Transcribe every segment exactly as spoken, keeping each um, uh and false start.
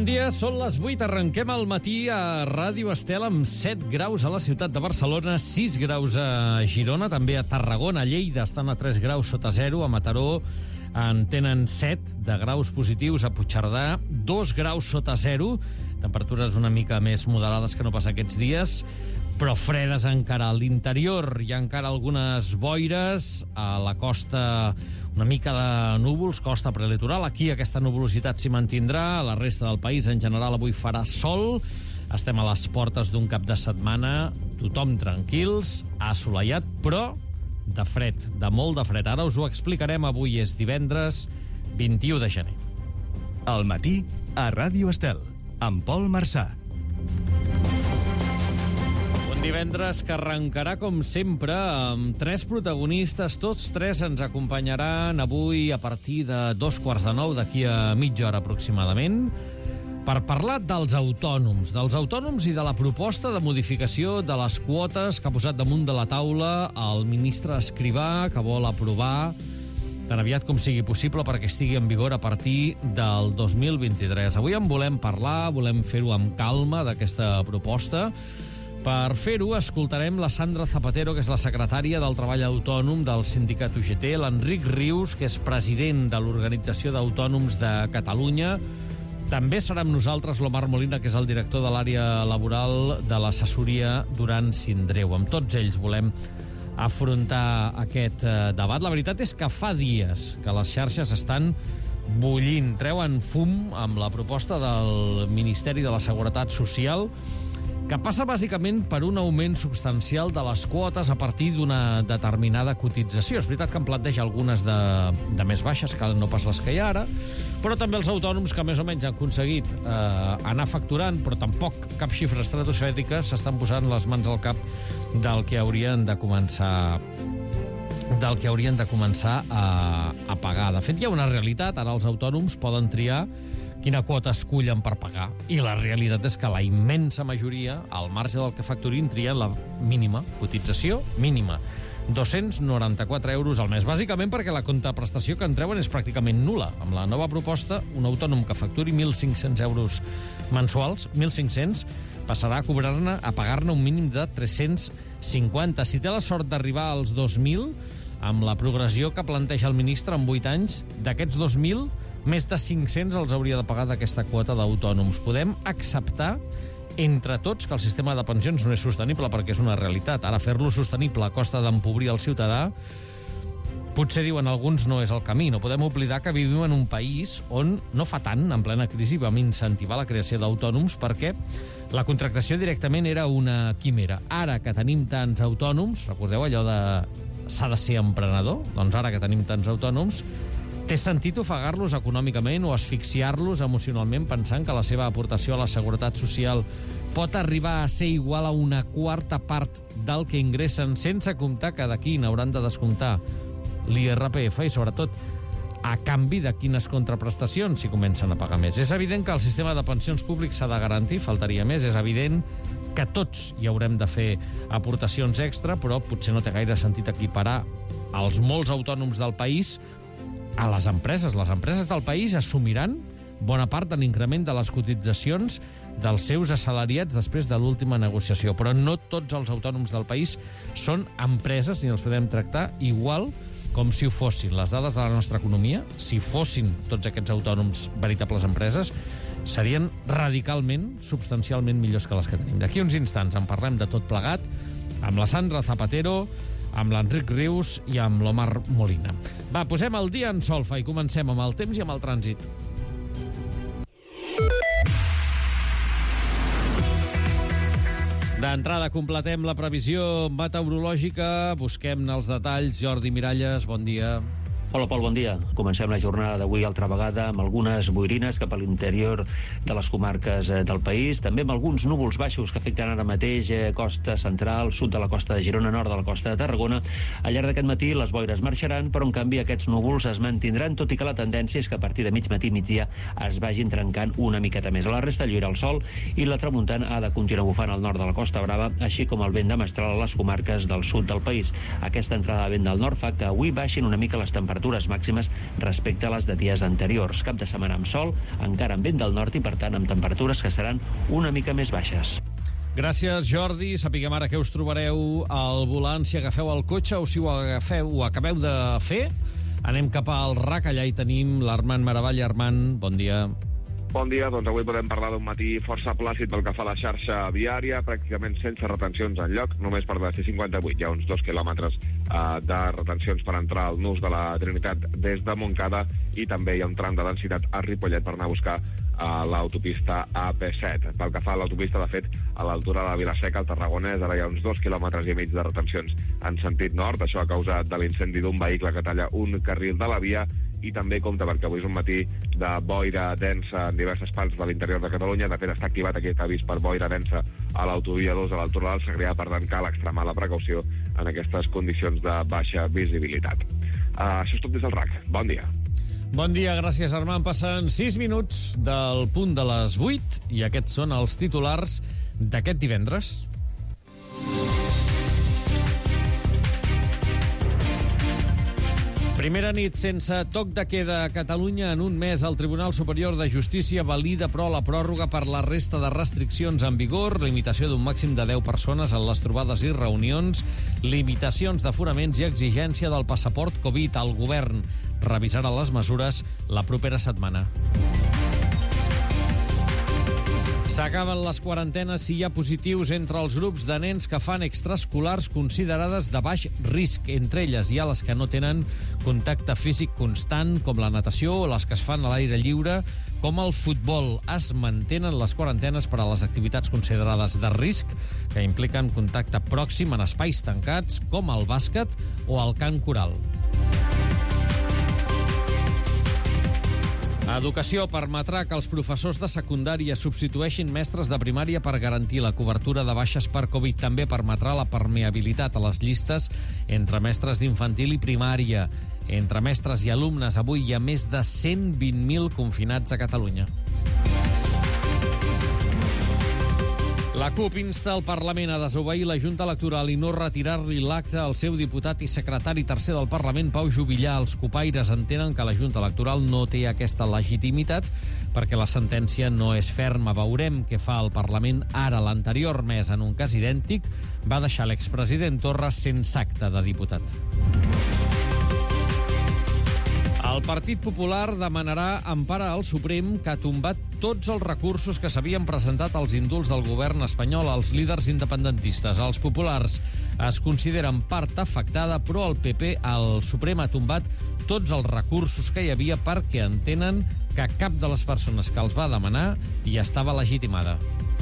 Bon dia, són les vuit. Arrenquem al matí a Ràdio Estel amb set graus a la ciutat de Barcelona, sis graus a Girona, també a Tarragona, a Lleida estan a tres graus sota zero, a Mataró en tenen set de graus positius, a Puigcerdà dos graus sota zero, temperatures una mica més moderades que no pas aquests dies, però fredes encara. A l'interior hi ha encara algunes boires, a la costa una mica de núvols, costa prelitoral. Aquí aquesta nuvolositat s'hi mantindrà, a la resta del país en general avui farà sol, estem a les portes d'un cap de setmana, tothom tranquils, assolellat, però de fred, de molt de fred. Ara us ho explicarem, avui és divendres vint-i-u de gener. Al matí a Ràdio Estel, amb Pol Marçà. Divendres que arrencarà, com sempre, amb tres protagonistes. Tots tres ens acompanyaran avui a partir de dos quarts de nou, d'aquí a mitja hora aproximadament, per parlar dels autònoms, dels autònoms i de la proposta de modificació de les quotes que ha posat damunt de la taula el ministre Escrivà, que vol aprovar tan aviat com sigui possible perquè estigui en vigor a partir del dos mil vint-i-tres. Avui en volem parlar, volem fer-ho amb calma, d'aquesta proposta. Per fer-ho, escoltarem la Sandra Zapatero, que és la secretària del Treball Autònom del sindicat U G T, l'Enric Rius, que és president de l'Organització d'Autònoms de Catalunya. També serà amb nosaltres l'Omar Molina, que és el director de l'àrea laboral de l'assessoria Duran Sindreu. Amb tots ells volem afrontar aquest debat. La veritat és que fa dies que les xarxes estan bullint, treuen fum amb la proposta del Ministeri de la Seguretat Social, que passa bàsicament per un augment substancial de les quotes a partir d'una determinada cotització. És veritat que en planteja algunes de, de més baixes, que no pas les que hi ha ara, però també els autònoms que més o menys han aconseguit eh, anar facturant, però tampoc cap xifra estratosfèrica, s'estan posant les mans al cap del que haurien de començar del que haurien de començar a, a pagar. De fet, hi ha una realitat. Ara els autònoms poden triar quina quota escullen per pagar. I la realitat és que la immensa majoria, al marge del que facturin, trien la mínima cotització, mínima. dos-cents noranta-quatre euros al mes, bàsicament perquè la contraprestació que en treuen és pràcticament nul·la. Amb la nova proposta, un autònom que facturi mil cinc-cents euros mensuals, mil cinc-cents, passarà a cobrar-ne, a pagar-ne un mínim de tres-cents cinquanta. Si té la sort d'arribar als dos mil, amb la progressió que planteja el ministre en vuit anys, d'aquests dos mil, més de cinc-cents els hauria de pagar d'aquesta quota d'autònoms. Podem acceptar entre tots que el sistema de pensions no és sostenible, perquè és una realitat. Ara fer-lo sostenible a costa d'empobrir el ciutadà, potser diuen alguns no és el camí. No podem oblidar que vivim en un país on no fa tant, en plena crisi, vam incentivar la creació d'autònoms perquè la contractació directament era una quimera. Ara que tenim tants autònoms, recordeu allò de s'ha de ser emprenedor? Doncs ara que tenim tants autònoms, té sentit ofegar-los econòmicament o asfixiar-los emocionalment pensant que la seva aportació a la seguretat social pot arribar a ser igual a una quarta part del que ingressen, sense comptar que d'aquí n'hauran de descomptar l'I R P F i, sobretot, a canvi de quines contraprestacions s'hi comencen a pagar més. És evident que el sistema de pensions públics s'ha de garantir, faltaria més. És evident que tots hi haurem de fer aportacions extra, però potser no té gaire sentit equiparar els molts autònoms del país a les empreses. Les empreses del país assumiran bona part de l'increment de les cotitzacions dels seus assalariats després de l'última negociació, però no tots els autònoms del país són empreses ni els podem tractar igual com si ho fossin. Les dades de la nostra economia, si fossin tots aquests autònoms veritables empreses, serien radicalment, substancialment millors que les que tenim. D'aquí uns instants en parlem de tot plegat amb la Sandra Zapatero, amb l'Enric Rius i amb l'Omar Molina. Va, posem el dia en solfa i comencem amb el temps i amb el trànsit. D'entrada completem la previsió meteorològica, busquem-ne els detalls. Jordi Miralles, bon dia. Hola, Pol, bon dia. Comencem la jornada d'avui altra vegada amb algunes boirines cap a l'interior de les comarques del país, també amb alguns núvols baixos que afecten ara mateix costa central, sud de la costa de Girona, nord de la costa de Tarragona. Al llarg d'aquest matí les boires marxaran, però en canvi aquests núvols es mantindran, tot i que la tendència és que a partir de mig matí, migdia, es vagin trencant una miqueta més. A la resta lluirà el sol i la tramuntana ha de continuar bufant al nord de la Costa Brava, així com el vent de mestral a les comarques del sud del país. Aquesta entrada de vent del nord fa que avui baixin una mica les temperatures temperatures màximes respecte a les de dies anteriors. Cap de setmana amb sol, encara amb vent del nord i, per tant, amb temperatures que seran una mica més baixes. Gràcies, Jordi. Sapiguem ara què us trobareu al volant, si agafeu el cotxe o si ho agafeu o acabeu de fer. Anem cap al R A C, allà hi tenim l'Armand Maravall. Armand, bon dia. Bon dia, doncs avui podem parlar d'un matí força plàcid pel que fa a la xarxa viària, pràcticament sense retencions enlloc, només per la C cinquanta-vuit. Hi ha uns dos quilòmetres eh, de retencions per entrar al nus de la Trinitat des de Montcada i també hi ha un tram de densitat a Ripollet per anar a buscar a l'autopista A P set. Pel que fa a l'autopista, de fet, a l'altura de la Vila-seca, al Tarragonès, ara hi ha uns dos quilòmetres i mig de retencions en sentit nord. Això a causa de l'incendi d'un vehicle que talla un carril de la via, i també compta perquè avui és un matí de boira densa en diverses parts de l'interior de Catalunya. De fet, està activat aquest avís per boira densa a l'autovia dos a l'altura del Segrià, per tant cal extremar la precaució en aquestes condicions de baixa visibilitat. Uh, això és tot des del R A C. Bon dia. Bon dia, gràcies, Armand. Passen sis minuts del punt de les vuit i aquests són els titulars d'aquest divendres. Primera nit sense toc de queda a Catalunya en un mes. El Tribunal Superior de Justícia valida, però, la pròrroga per la resta de restriccions en vigor, limitació d'un màxim de deu persones en les trobades i reunions, limitacions d'aforaments i exigència del passaport Covid. El govern revisarà les mesures la propera setmana. S'acaben les quarantenes si hi ha positius entre els grups de nens que fan extraescolars considerades de baix risc. Entre elles hi ha les que no tenen contacte físic constant, com la natació, o les que es fan a l'aire lliure, com el futbol. Es mantenen les quarantenes per a les activitats considerades de risc, que impliquen contacte pròxim en espais tancats, com el bàsquet o el cant coral. Educació permetrà que els professors de secundària substitueixin mestres de primària per garantir la cobertura de baixes per Covid. També permetrà la permeabilitat a les llistes entre mestres d'infantil i primària. Entre mestres i alumnes, avui hi ha més de cent vint mil confinats a Catalunya. La CUP insta el Parlament a desobeir la Junta Electoral i no retirar-li l'acte al seu diputat i secretari tercer del Parlament, Pau Juvillà. Els copaires entenen que la Junta Electoral no té aquesta legitimitat perquè la sentència no és ferma. Veurem què fa el Parlament ara. L'anterior mes, en un cas idèntic, va deixar l'expresident Torra sense acte de diputat. El Partit Popular demanarà empara al Suprem, que ha tombat tots els recursos que s'havien presentat als indults del govern espanyol als líders independentistes. Els populars es consideren part afectada, però el P P, al Suprem, ha tombat tots els recursos que hi havia perquè entenen que cap de les persones que els va demanar hi estava legitimada.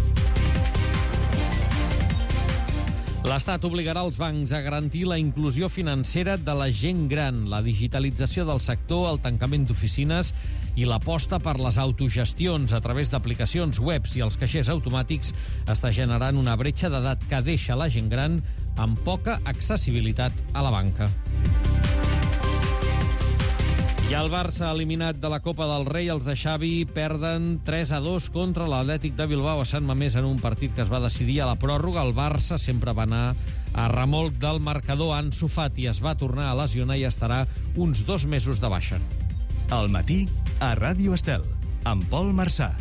L'Estat obligarà els bancs a garantir la inclusió financera de la gent gran, la digitalització del sector, el tancament d'oficines i l'aposta per les autogestions a través d'aplicacions webs i els caixers automàtics està generant una bretxa d'edat que deixa la gent gran amb poca accessibilitat a la banca. I el Barça, eliminat de la Copa del Rei, els de Xavi perden tres a dos contra l'Atlètic de Bilbao a Sant Mamés en un partit que es va decidir a la pròrroga. El Barça sempre va anar a remolc del marcador. Ansu Fati es va tornar a lesionar i estarà uns dos mesos de baixa. Al matí, a Ràdio Estel, amb Pol Marsà.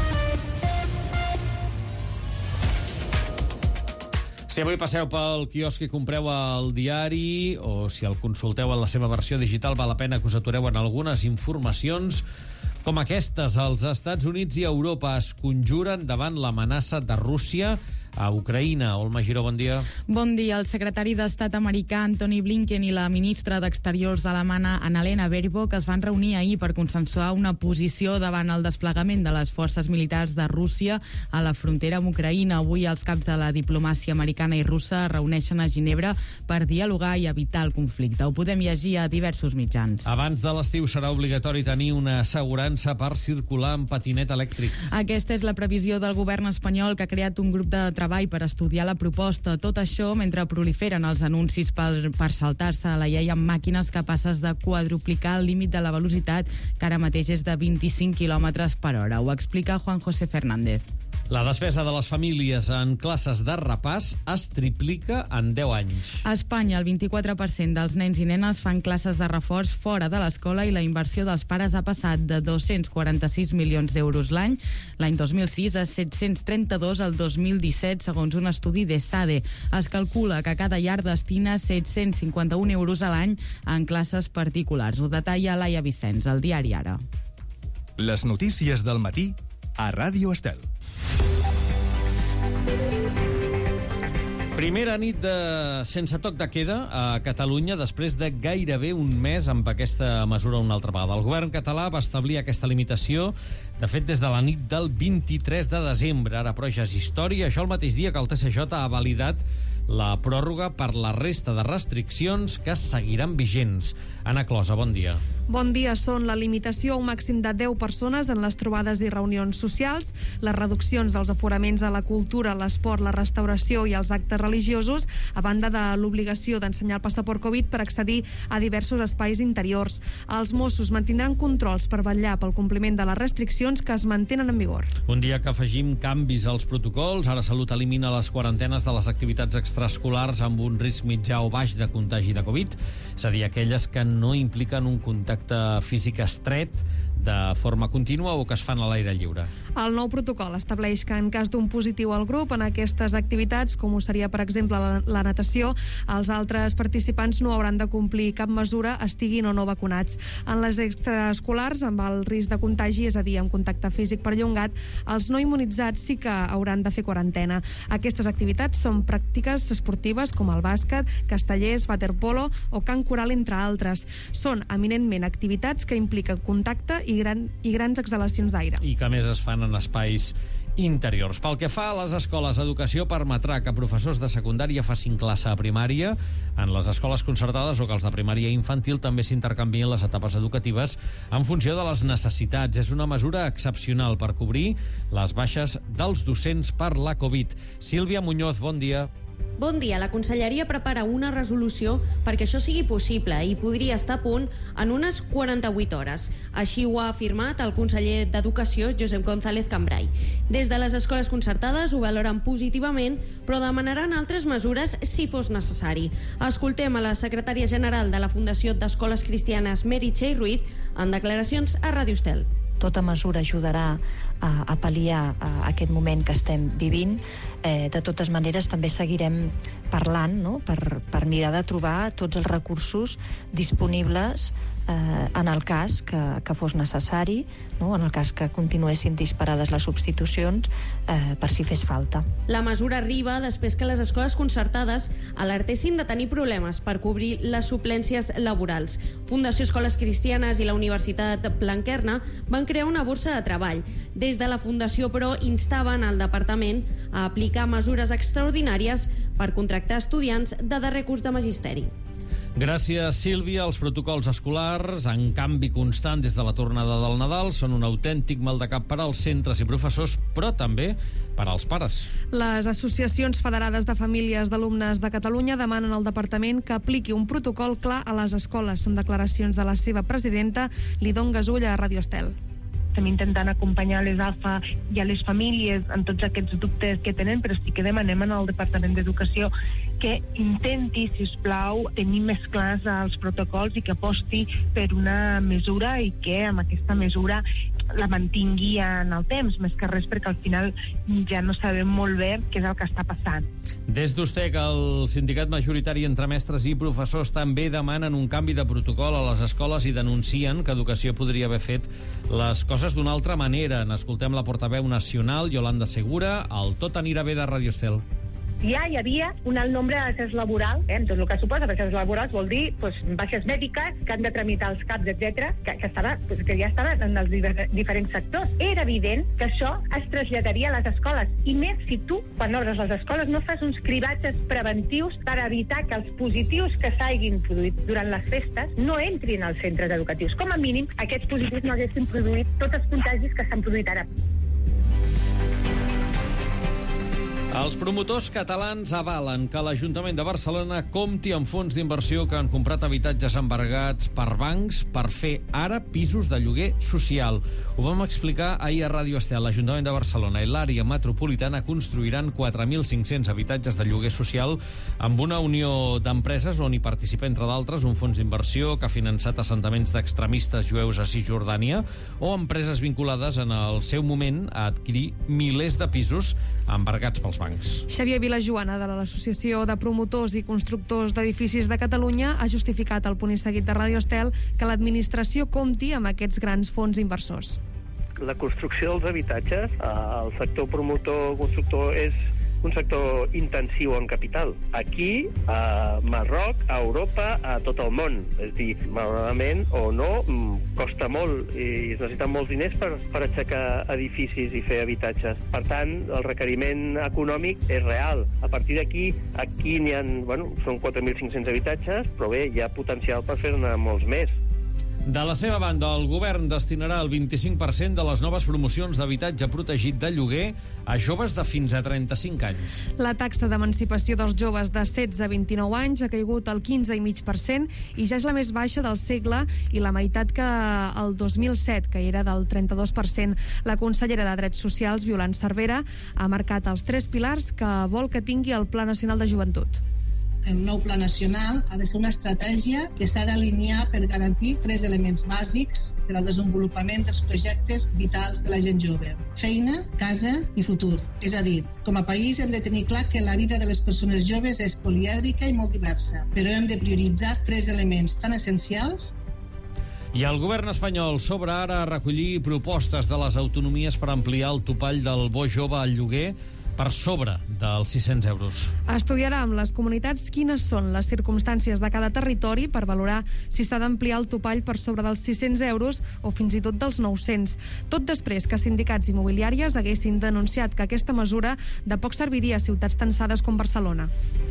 Si avui passeu pel quiosc i compreu el diari, o si el consulteu en la seva versió digital, val la pena que us atureu en algunes informacions com aquestes. Els Estats Units i Europa es conjuren davant l'amenaça de Rússia a Ucraïna. Olma Giró, bon dia. Bon dia. El secretari d'Estat americà Antony Blinken i la ministra d'Exteriors alemana Annalena Baerbock es van reunir ahir per consensuar una posició davant el desplegament de les forces militars de Rússia a la frontera amb Ucraïna. Avui els caps de la diplomàcia americana i russa es reuneixen a Ginebra per dialogar i evitar el conflicte. Ho podem llegir a diversos mitjans. Abans de l'estiu serà obligatori tenir una assegurança per circular amb patinet elèctric. Aquesta és la previsió del govern espanyol, que ha creat un grup de treball per estudiar la proposta. Tot això mentre proliferen els anuncis per, per saltar-se a la llei amb màquines capaces de quadruplicar el límit de la velocitat, que ara mateix és de vint-i-cinc quilòmetres per hora. Ho explica Juan José Fernández. La despesa de les famílies en classes de repàs es triplica en deu anys. A Espanya, el vint-i-quatre per cent dels nens i nenes fan classes de reforç fora de l'escola i la inversió dels pares ha passat de dos-cents quaranta-sis milions d'euros l'any, l'any dos mil sis, a set-cents trenta-dos el dos mil disset, segons un estudi d'ESADE. Es calcula que cada llar destina set-cents cinquanta-un euros a l'any en classes particulars. Ho detalla Laia Vicenç, al diari Ara. Les notícies del matí a Ràdio Estel. Primera nit de sense toc de queda a Catalunya després de gairebé un mes amb aquesta mesura una altra vegada. El govern català va establir aquesta limitació, de fet, des de la nit del vint-i-tres de desembre. Ara, però, ja és història. Això el mateix dia que el T C J ha validat la pròrroga per la resta de restriccions que seguiran vigents. Anna Closa, bon dia. Bon dia. Són la limitació a un màxim de deu persones en les trobades i reunions socials, les reduccions dels aforaments a la cultura, l'esport, la restauració i els actes religiosos, a banda de l'obligació d'ensenyar el passaport Covid per accedir a diversos espais interiors. Els Mossos mantindran controls per vetllar pel compliment de les restriccions que es mantenen en vigor. Un dia que afegim canvis als protocols. Ara Salut elimina les quarantenes de les activitats extraescolars amb un risc mitjà o baix de contagi de Covid, és a dir, aquelles que no impliquen un contacte físic estret de forma contínua o que es fan a l'aire lliure. El nou protocol estableix que en cas d'un positiu al grup en aquestes activitats, com ho seria, per exemple, la, la natació, els altres participants no hauran de complir cap mesura, estiguin o no vacunats. En les extraescolars, amb el risc de contagi, és a dir, amb contacte físic perllongat, els no immunitzats sí que hauran de fer quarantena. Aquestes activitats són pràctiques esportives com el bàsquet, castellers, waterpolo o cant coral, entre altres. Són eminentment activitats que impliquen contacte i, gran, i grans exhalacions d'aire. I que més es fan en espais interiors. Pel que fa a les escoles, Educació permetrà que professors de secundària facin classe a primària. En les escoles concertades o que els de primària infantil també s'intercanvien les etapes educatives en funció de les necessitats. És una mesura excepcional per cobrir les baixes dels docents per la Covid. Sílvia Muñoz, bon dia. Bon dia. La Conselleria prepara una resolució perquè això sigui possible i podria estar a punt en unes quaranta-vuit hores. Així ho ha afirmat el conseller d'Educació, Josep González Cambray. Des de les escoles concertades ho valoren positivament, però demanaran altres mesures si fos necessari. Escoltem a la secretària general de la Fundació d'Escoles Cristianes, Meritxell Ruiz, en declaracions a Ràdio Estel. Tota mesura ajudarà a, a pal·liar a aquest moment que estem vivint. Eh, de totes maneres, també seguirem parlant, no?, per, per mirar de trobar tots els recursos disponibles eh, en el cas que, que fos necessari, no?, en el cas que continuessin disparades les substitucions, eh, per si fes falta. La mesura arriba després que les escoles concertades alertessin de tenir problemes per cobrir les suplències laborals. Fundació Escoles Cristianes i la Universitat Blanquerna van crear una borsa de treball. Des de la Fundació, però, instaven al departament a aplicar mesures extraordinàries per contractar estudiants de darrer curs de magisteri. Gràcies, Sílvia. Els protocols escolars, en canvi constant des de la tornada del Nadal, són un autèntic maldecap per als centres i professors, però també per als pares. Les associacions federades de famílies d'alumnes de Catalunya demanen al departament que apliqui un protocol clar a les escoles. Són declaracions de la seva presidenta, Lidon Gasull, a Ràdio Estel. Estem intentant acompanyar les A F A i a les famílies en tots aquests dubtes que tenen, però sí que demanem al Departament d'Educació que intenti, si us plau, tenir més clars els protocols i que aposti per una mesura i que amb aquesta mesura la mantingui en el temps, més que res perquè al final ja no sabem molt bé què és el que està passant. Des d'Ustec, el sindicat majoritari entre mestres i professors també demanen un canvi de protocol a les escoles i denuncien que Educació podria haver fet les coses d'una altra manera. N'escoltem la portaveu nacional, Yolanda Segura, al Tot anirà bé de Ràdio Estel. Ja hi havia un alt nombre de baixes laborals, eh? Tot el que suposa baixes laborals vol dir pues, baixes mèdiques que han de tramitar els CAPs, etcètera, que, que, estava, pues, que ja estaven en els diferents sectors. Era evident que això es traslladaria a les escoles, i més si tu, quan obres les escoles, no fas uns cribatges preventius per evitar que els positius que s'hagin produït durant les festes no entrin als centres educatius. Com a mínim, aquests positius no haguessin produït tots els contagis que s'han produït ara. Els promotors catalans avalen que l'Ajuntament de Barcelona compti amb fons d'inversió que han comprat habitatges embargats per bancs per fer ara pisos de lloguer social. Ho vam explicar ahir a Ràdio Estel. L'Ajuntament de Barcelona i l'àrea metropolitana construiran quatre mil cinc-cents habitatges de lloguer social amb una unió d'empreses on hi participa, entre d'altres, un fons d'inversió que ha finançat assentaments d'extremistes jueus a Cisjordània o empreses vinculades en el seu moment a adquirir milers de pisos embargats pels bancs. Xavier Vilajoana, de l'Associació de Promotors i Constructors d'Edificis de Catalunya, ha justificat al punt i seguit de Ràdio Estel que l'administració compti amb aquests grans fons inversors. La construcció dels habitatges, el sector promotor-constructor és un sector intensiu en capital. Aquí, a Marroc, a Europa, a tot el món. És a dir, malauradament o no, costa molt i es necessiten molts diners per, per aixecar edificis i fer habitatges. Per tant, el requeriment econòmic és real. A partir d'aquí, aquí n'hi ha, bueno, són quatre mil cinc-cents habitatges, però bé, hi ha potencial per fer-ne molts més. De la seva banda, el govern destinarà el vint-i-cinc per cent de les noves promocions d'habitatge protegit de lloguer a joves de fins a trenta-cinc anys. La taxa d'emancipació dels joves de setze a vint-i-nou anys ha caigut al quinze coma cinc per cent i ja és la més baixa del segle i la meitat que el dos mil set, que era del trenta-dos per cent. La consellera de Drets Socials, Violant Cervera, ha marcat els tres pilars que vol que tingui el Pla Nacional de Joventut. El nou pla nacional ha de ser una estratègia que s'ha d'alinear per garantir tres elements bàsics per al desenvolupament dels projectes vitals de la gent jove: feina, casa i futur. És a dir, com a país hem de tenir clar que la vida de les persones joves és polièdrica i molt diversa, però hem de prioritzar tres elements tan essencials. I el govern espanyol s'obre ara a recollir propostes de les autonomies per ampliar el topall del bo jove al lloguer per sobre dels sis-cents euros. Estudiarà amb les comunitats quines són les circumstàncies de cada territori per valorar si s'ha d'ampliar el topall per sobre dels sis-cents euros o fins i tot dels nou-cents. Tot després que sindicats immobiliàries haguessin denunciat que aquesta mesura de poc serviria a ciutats tensades com Barcelona.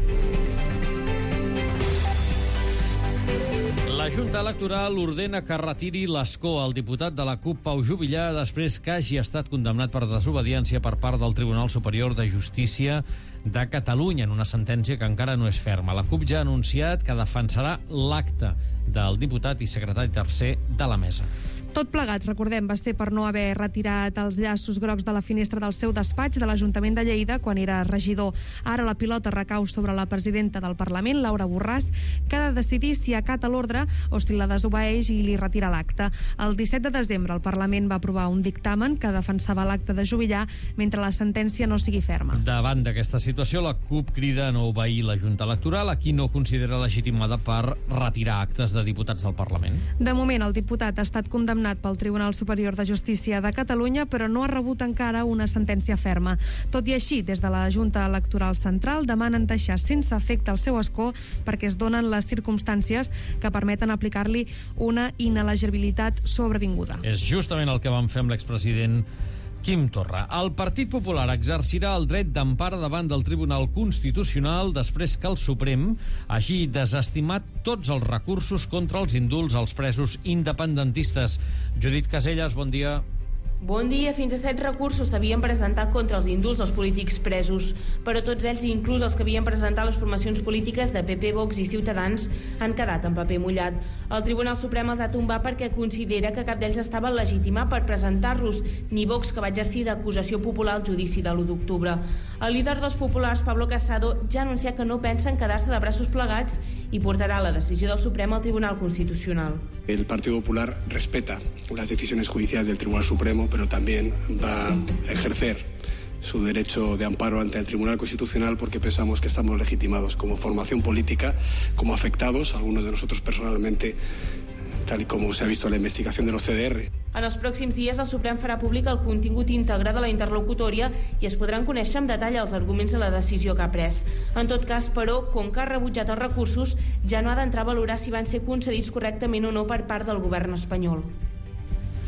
La Junta Electoral ordena que retiri l'escó al diputat de la CUP, Pau Juvillà, després que hagi estat condemnat per desobediència per part del Tribunal Superior de Justícia de Catalunya en una sentència que encara no és ferma. La CUP ja ha anunciat que defensarà l'acte del diputat i secretari tercer de la mesa. Tot plegat, recordem, va ser per no haver retirat els llaços grocs de la finestra del seu despatx de l'Ajuntament de Lleida quan era regidor. Ara la pilota recau sobre la presidenta del Parlament, Laura Borràs, que ha de decidir si acata l'ordre o si la desobeeix i li retira l'acte. El disset de desembre el Parlament va aprovar un dictamen que defensava l'acte de Juvillà mentre la sentència no sigui ferma. Davant d'aquesta situació, la CUP crida a no obeir la Junta Electoral, a qui no considera legitimada per retirar actes de diputats del Parlament. De moment, el diputat ha estat condemnat pel Tribunal Superior de Justícia de Catalunya, però no ha rebut encara una sentència ferma. Tot i així, des de la Junta Electoral Central demanen deixar sense efecte el seu escó perquè es donen les circumstàncies que permeten aplicar-li una inelegibilitat sobrevinguda. És justament el que van fer amb l'expresident Quim Torra. El Partit Popular exercirà el dret d'empara davant del Tribunal Constitucional després que el Suprem hagi desestimat tots els recursos contra els indults als presos independentistes. Judit Caselles, bon dia. Bon dia. Fins a set recursos s'havien presentat contra els indults dels polítics presos, però tots ells, inclús els que havien presentat les formacions polítiques de P P, Vox i Ciutadans, han quedat en paper mullat. El Tribunal Suprem els ha tombat perquè considera que cap d'ells estava legitimat per presentar-los, ni Vox, que va exercir d'acusació popular al judici de l'u d'octubre. El líder dels populars, Pablo Casado, ja ha anunciat que no pensen quedar-se de braços plegats i portarà la decisió del Suprem al Tribunal Constitucional. El Partido Popular respeta las decisiones judiciales del Tribunal Supremo, pero también va a ejercer su derecho de amparo ante el Tribunal Constitucional porque pensamos que estamos legitimados como formación política, como afectados, algunos de nosotros personalmente, tal y como se ha visto en la investigación de los C D R. En els pròxims dies el Suprem farà públic el contingut íntegre de la interlocutòria i es podran conèixer amb detall els arguments de la decisió que ha pres. En tot cas, però, com que ha rebutjat els recursos, ja no ha d'entrar a valorar si van ser concedits correctament o no per part del govern espanyol.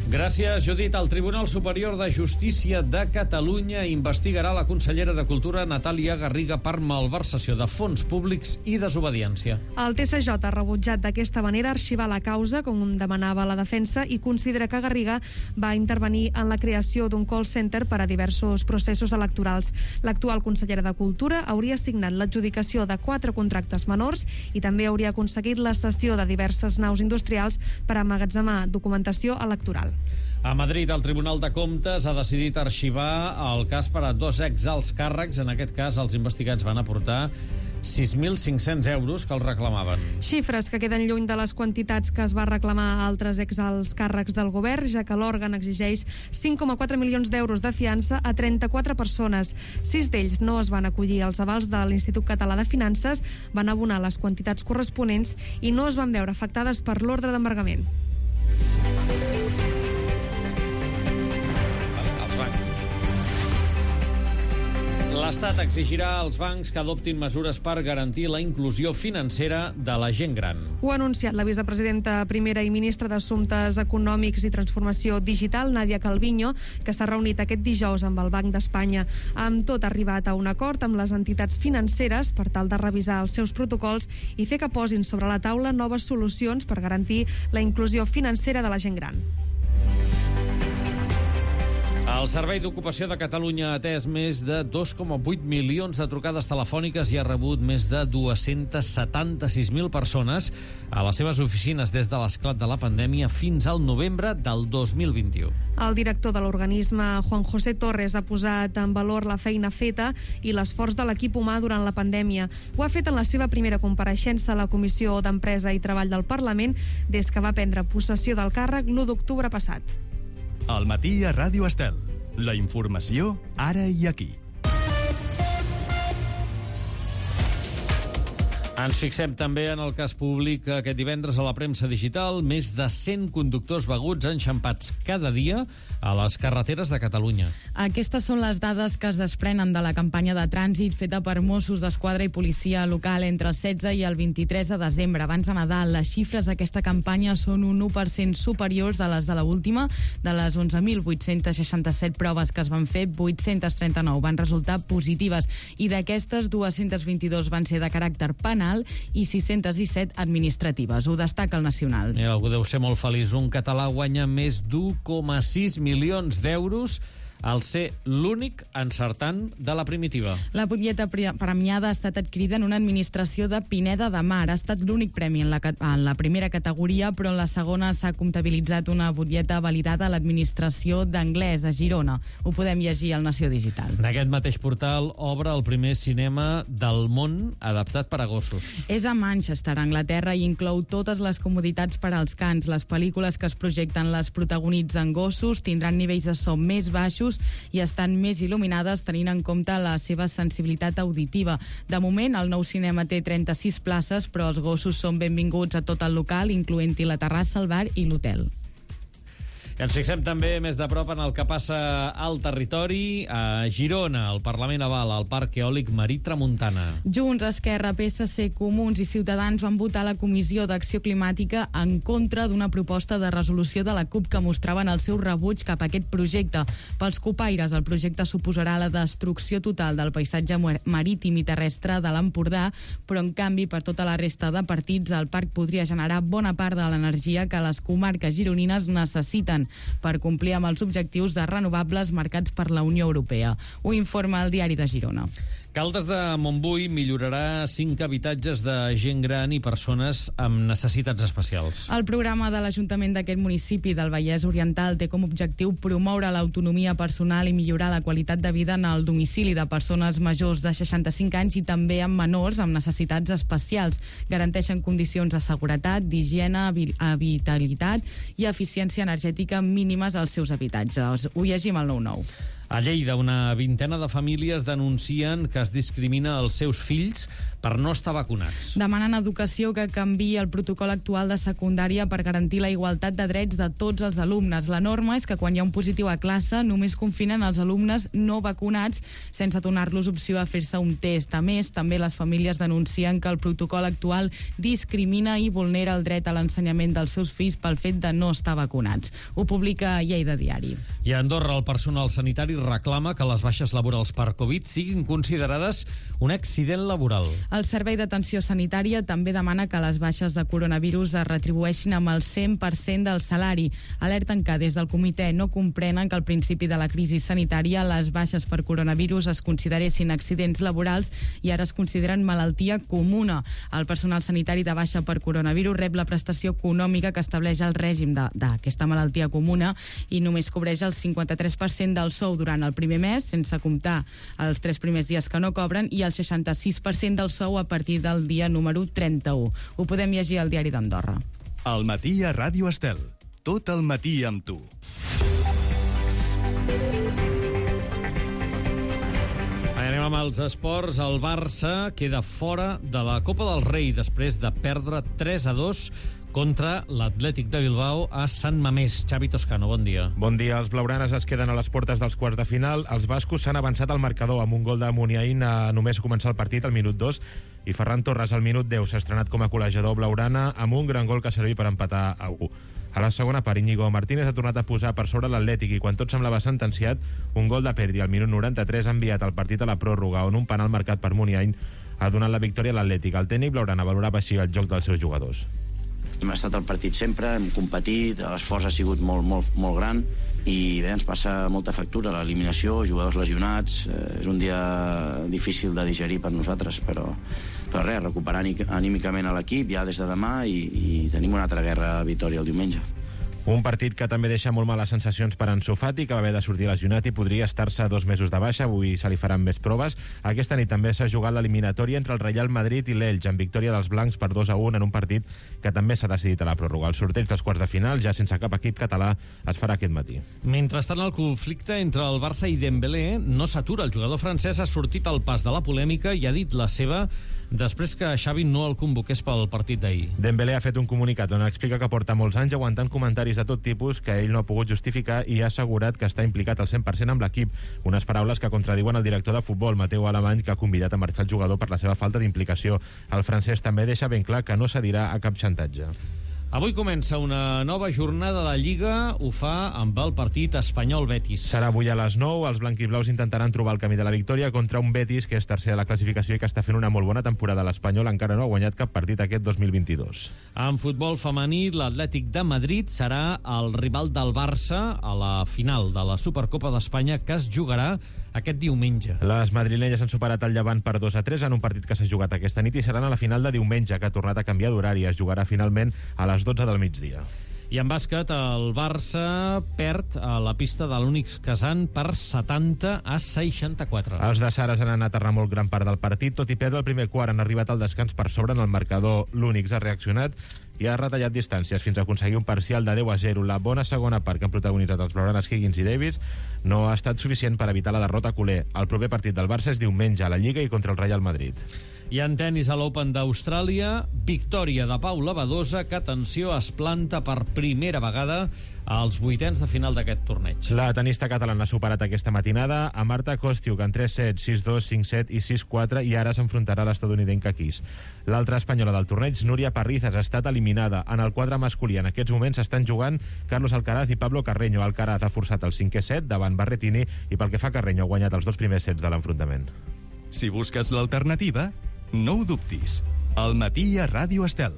Gràcies, Judit. El Tribunal Superior de Justícia de Catalunya investigarà la consellera de Cultura, Natàlia Garriga, per malversació de fons públics i desobediència. El T S J ha rebutjat d'aquesta manera arxivar la causa, com demanava la defensa, i considera que Garriga va intervenir en la creació d'un call center per a diversos processos electorals. L'actual consellera de Cultura hauria signat l'adjudicació de quatre contractes menors i també hauria aconseguit la cessió de diverses naus industrials per emmagatzemar documentació electoral. A Madrid, el Tribunal de Comptes ha decidit arxivar el cas per a dos exalts càrrecs. En aquest cas, els investigats van aportar sis mil cinc-cents euros que els reclamaven. Xifres que queden lluny de les quantitats que es va reclamar a altres exalts càrrecs del govern, ja que l'òrgan exigeix cinc coma quatre milions d'euros de fiança a trenta-quatre persones. Sis d'ells no es van acollir als avals de l'Institut Català de Finances, van abonar les quantitats corresponents i no es van veure afectades per l'ordre d'embargament. L'Estat exigirà als bancs que adoptin mesures per garantir la inclusió financera de la gent gran. Ho ha anunciat la vicepresidenta primera i ministra d'Assumptes Econòmics i Transformació Digital, Nadia Calviño, que s'ha reunit aquest dijous amb el Banc d'Espanya. Amb tot, ha arribat a un acord amb les entitats financeres per tal de revisar els seus protocols i fer que posin sobre la taula noves solucions per garantir la inclusió financera de la gent gran. El Servei d'Ocupació de Catalunya ha atès més de dos coma vuit milions de trucades telefòniques i ha rebut més de dos-cents setanta-sis mil persones a les seves oficines des de l'esclat de la pandèmia fins al novembre del dos mil vint-i-u. El director de l'organisme, Juan José Torres, ha posat en valor la feina feta i l'esforç de l'equip humà durant la pandèmia. Ho ha fet en la seva primera compareixença a la Comissió d'Empresa i Treball del Parlament des que va prendre possessió del càrrec l'u d'octubre passat. Al matí a Ràdio Estel. La informació ara i aquí. Ens fixem també en el cas públic aquest divendres a la premsa digital. Més de cent conductors beguts enxampats cada dia a les carreteres de Catalunya. Aquestes són les dades que es desprenen de la campanya de trànsit feta per Mossos d'Esquadra i policia local entre el setze i el vint-i-tres de desembre. Abans de Nadal, les xifres d'aquesta campanya són un u per cent superiors a les de l'última. De les onze mil vuit-cents seixanta-set proves que es van fer, vuit-cents trenta-nou van resultar positives i d'aquestes, dos-cents vint-i-dos van ser de caràcter penal i sis-cents disset administratives. Ho destaca el Nacional. I algú deu ser molt feliç. Un català guanya més d'u coma sis milions d'euros al ser l'únic encertant de la primitiva. La butlleta premiada ha estat adquirida en una administració de Pineda de Mar. Ha estat l'únic premi en la, en la primera categoria, però en la segona s'ha comptabilitzat una butlleta validada a l'administració d'Anglès, a Girona. Ho podem llegir al Nació Digital. En aquest mateix portal obre el primer cinema del món adaptat per a gossos. És a Manchester, Anglaterra, i inclou totes les comoditats per als cans. Les pel·lícules que es projecten les protagonitzen gossos, tindran nivells de so més baixos i estan més il·luminades tenint en compte la seva sensibilitat auditiva. De moment, el nou cinema té trenta-sis places, però els gossos són benvinguts a tot el local, incloent-hi la terrassa, el bar i l'hotel. I ens fixem també més de prop en el que passa al territori. A Girona, el Parlament avala el Parc Eòlic Marí Tramuntana. Junts, Esquerra, P S C, Comuns i Ciutadans van votar a la Comissió d'Acció Climàtica en contra d'una proposta de resolució de la CUP que mostraven el seu rebuig cap a aquest projecte. Pels copaires, el projecte suposarà la destrucció total del paisatge marítim i terrestre de l'Empordà, però en canvi per tota la resta de partits el parc podria generar bona part de l'energia que les comarques gironines necessiten per complir amb els objectius de renovables marcats per la Unió Europea. Ho informa el Diari de Girona. Caldes de Montbui millorarà cinc habitatges de gent gran i persones amb necessitats especials. El programa de l'Ajuntament d'aquest municipi del Vallès Oriental té com a objectiu promoure l'autonomia personal i millorar la qualitat de vida en el domicili de persones majors de seixanta-cinc anys i també amb menors amb necessitats especials. Garanteixen condicions de seguretat, d'higiene, habitabilitat i eficiència energètica mínimes als seus habitatges. Ho llegim al nou nou. A Lleida, una vintena de famílies denuncien que es discrimina els seus fills per no estar vacunats. Demanen a Educació que canviï el protocol actual de secundària per garantir la igualtat de drets de tots els alumnes. La norma és que quan hi ha un positiu a classe només confinen els alumnes no vacunats sense donar-los opció a fer-se un test. A més, també les famílies denuncien que el protocol actual discrimina i vulnera el dret a l'ensenyament dels seus fills pel fet de no estar vacunats. Ho publica Lleida Diari. I a Andorra el personal sanitari reclama que les baixes laborals per Covid siguin considerades un accident laboral. El Servei d'Atenció Sanitària també demana que les baixes de coronavirus es retribueixin amb el cent per cent del salari. Alerten que des del comitè no comprenen que al principi de la crisi sanitària les baixes per coronavirus es consideressin accidents laborals i ara es consideren malaltia comuna. El personal sanitari de baixa per coronavirus rep la prestació econòmica que estableix el règim d'aquesta malaltia comuna i només cobreix el cinquanta-tres per cent del sou durant el primer mes, sense comptar els tres primers dies que no cobren, i el seixanta-sis per cent del sou a partir del dia número trenta-u. Ho podem llegir al Diari d'Andorra. Al matí a Ràdio Estel. Tot el matí amb tu. Anem amb els esports. El Barça queda fora de la Copa del Rei després de perdre tres a dos contra l'Atlètic de Bilbao a Sant Mamés. Xavi Toscano, bon dia. Bon dia. Els blaugranes es queden a les portes dels quarts de final. Els bascos s'han avançat al marcador amb un gol de Muniain a només començar el partit al minut dos i Ferran Torres al minut deu s'ha estrenat com a col·legiador blaugrana amb un gran gol que serví per empatar a u. A la segona part, Íñigo Martínez ha tornat a posar per sobre l'Atlètic i quan tot semblava sentenciat, un gol de Pedri al minut noranta-tres ha enviat el partit a la pròrroga, on un penal marcat per Muniain ha donat la victòria a l'Atlètic. El tècnic blaugrana valorava així el joc dels seus jugadors. Hem estat al partit sempre, hem competit, l'esforç ha sigut molt, molt, molt gran i bé, ens passa molta factura, l'eliminació, jugadors lesionats, eh, és un dia difícil de digerir per nosaltres, però, però res, recuperar anímicament a l'equip ja des de demà i, i tenim una altra guerra a Vitòria el diumenge. Un partit que també deixa molt males sensacions per Ansu Fati, que va haver de sortir lesionat i podria estar-se dos mesos de baixa. Avui se li faran més proves. Aquesta nit també s'ha jugat l'eliminatòria entre el Real Madrid i l'Elx, amb victòria dels blancs per dos a un en un partit que també s'ha decidit a la pròrroga. El sorteig dels quarts de final, ja sense cap equip català, es farà aquest matí. Mentrestant, el conflicte entre el Barça i Dembélé no s'atura. El jugador francès ha sortit al pas de la polèmica i ha dit la seva després que Xavi no el convoqués pel partit d'ahir. Dembélé ha fet un comunicat on explica que porta molts anys aguantant comentaris de tot tipus que ell no ha pogut justificar i ha assegurat que està implicat al cent per cent amb l'equip. Unes paraules que contradiuen el director de futbol, Mateu Alemany, que ha convidat a marxar el jugador per la seva falta d'implicació. El francès també deixa ben clar que no cedirà a cap xantatge. Avui comença una nova jornada de Lliga, ho fa amb el partit Espanyol-Betis. Serà avui a les nou, els blanquiblaus intentaran trobar el camí de la victòria contra un Betis que és tercer a la classificació i que està fent una molt bona temporada. L'Espanyol encara no ha guanyat cap partit aquest dos mil vint-i-dos. En futbol femení, l'Atlètic de Madrid serà el rival del Barça a la final de la Supercopa d'Espanya que es jugarà aquest diumenge. Les madrilenyes han superat el Llevant per dos a tres en un partit que s'ha jugat aquesta nit i seran a la final de diumenge, que ha tornat a canviar d'horari. Es jugarà finalment a les dotze del migdia. I en bàsquet, el Barça perd a la pista de l'Únix Kazan per setanta a seixanta-quatre. Els de Sares han anat a remolc gran part del partit, tot i perdre el primer quart. Han arribat al descans per sobre en el marcador. L'Únix ha reaccionat i ha retallat distàncies fins a aconseguir un parcial de deu a zero. La bona segona part que han protagonitzat els blaugranes Higgins i Davis no ha estat suficient per evitar la derrota culer. El proper partit del Barça és diumenge a la Lliga i contra el Real Madrid. I en tennis a l'Open d'Austràlia, victòria de Paula Badosa, que, atenció, es planta per primera vegada als vuitens de final d'aquest torneig. La tenista catalana ha superat aquesta matinada a Marta Kostiuk en tres sets, sis dos, cinc set i sis quatre, i ara s'enfrontarà a l'estadounidenca Kiss. L'altra espanyola del torneig, Núria Parrizas, ha estat eliminada. En el quadre masculí en aquests moments estan jugant Carlos Alcaraz i Pablo Carreño. Alcaraz ha forçat el cinquè set davant Berrettini i pel que fa a Carreño ha guanyat els dos primers sets de l'enfrontament. Si busques l'alternativa, no ho dubtis. Al matí a Ràdio Estel.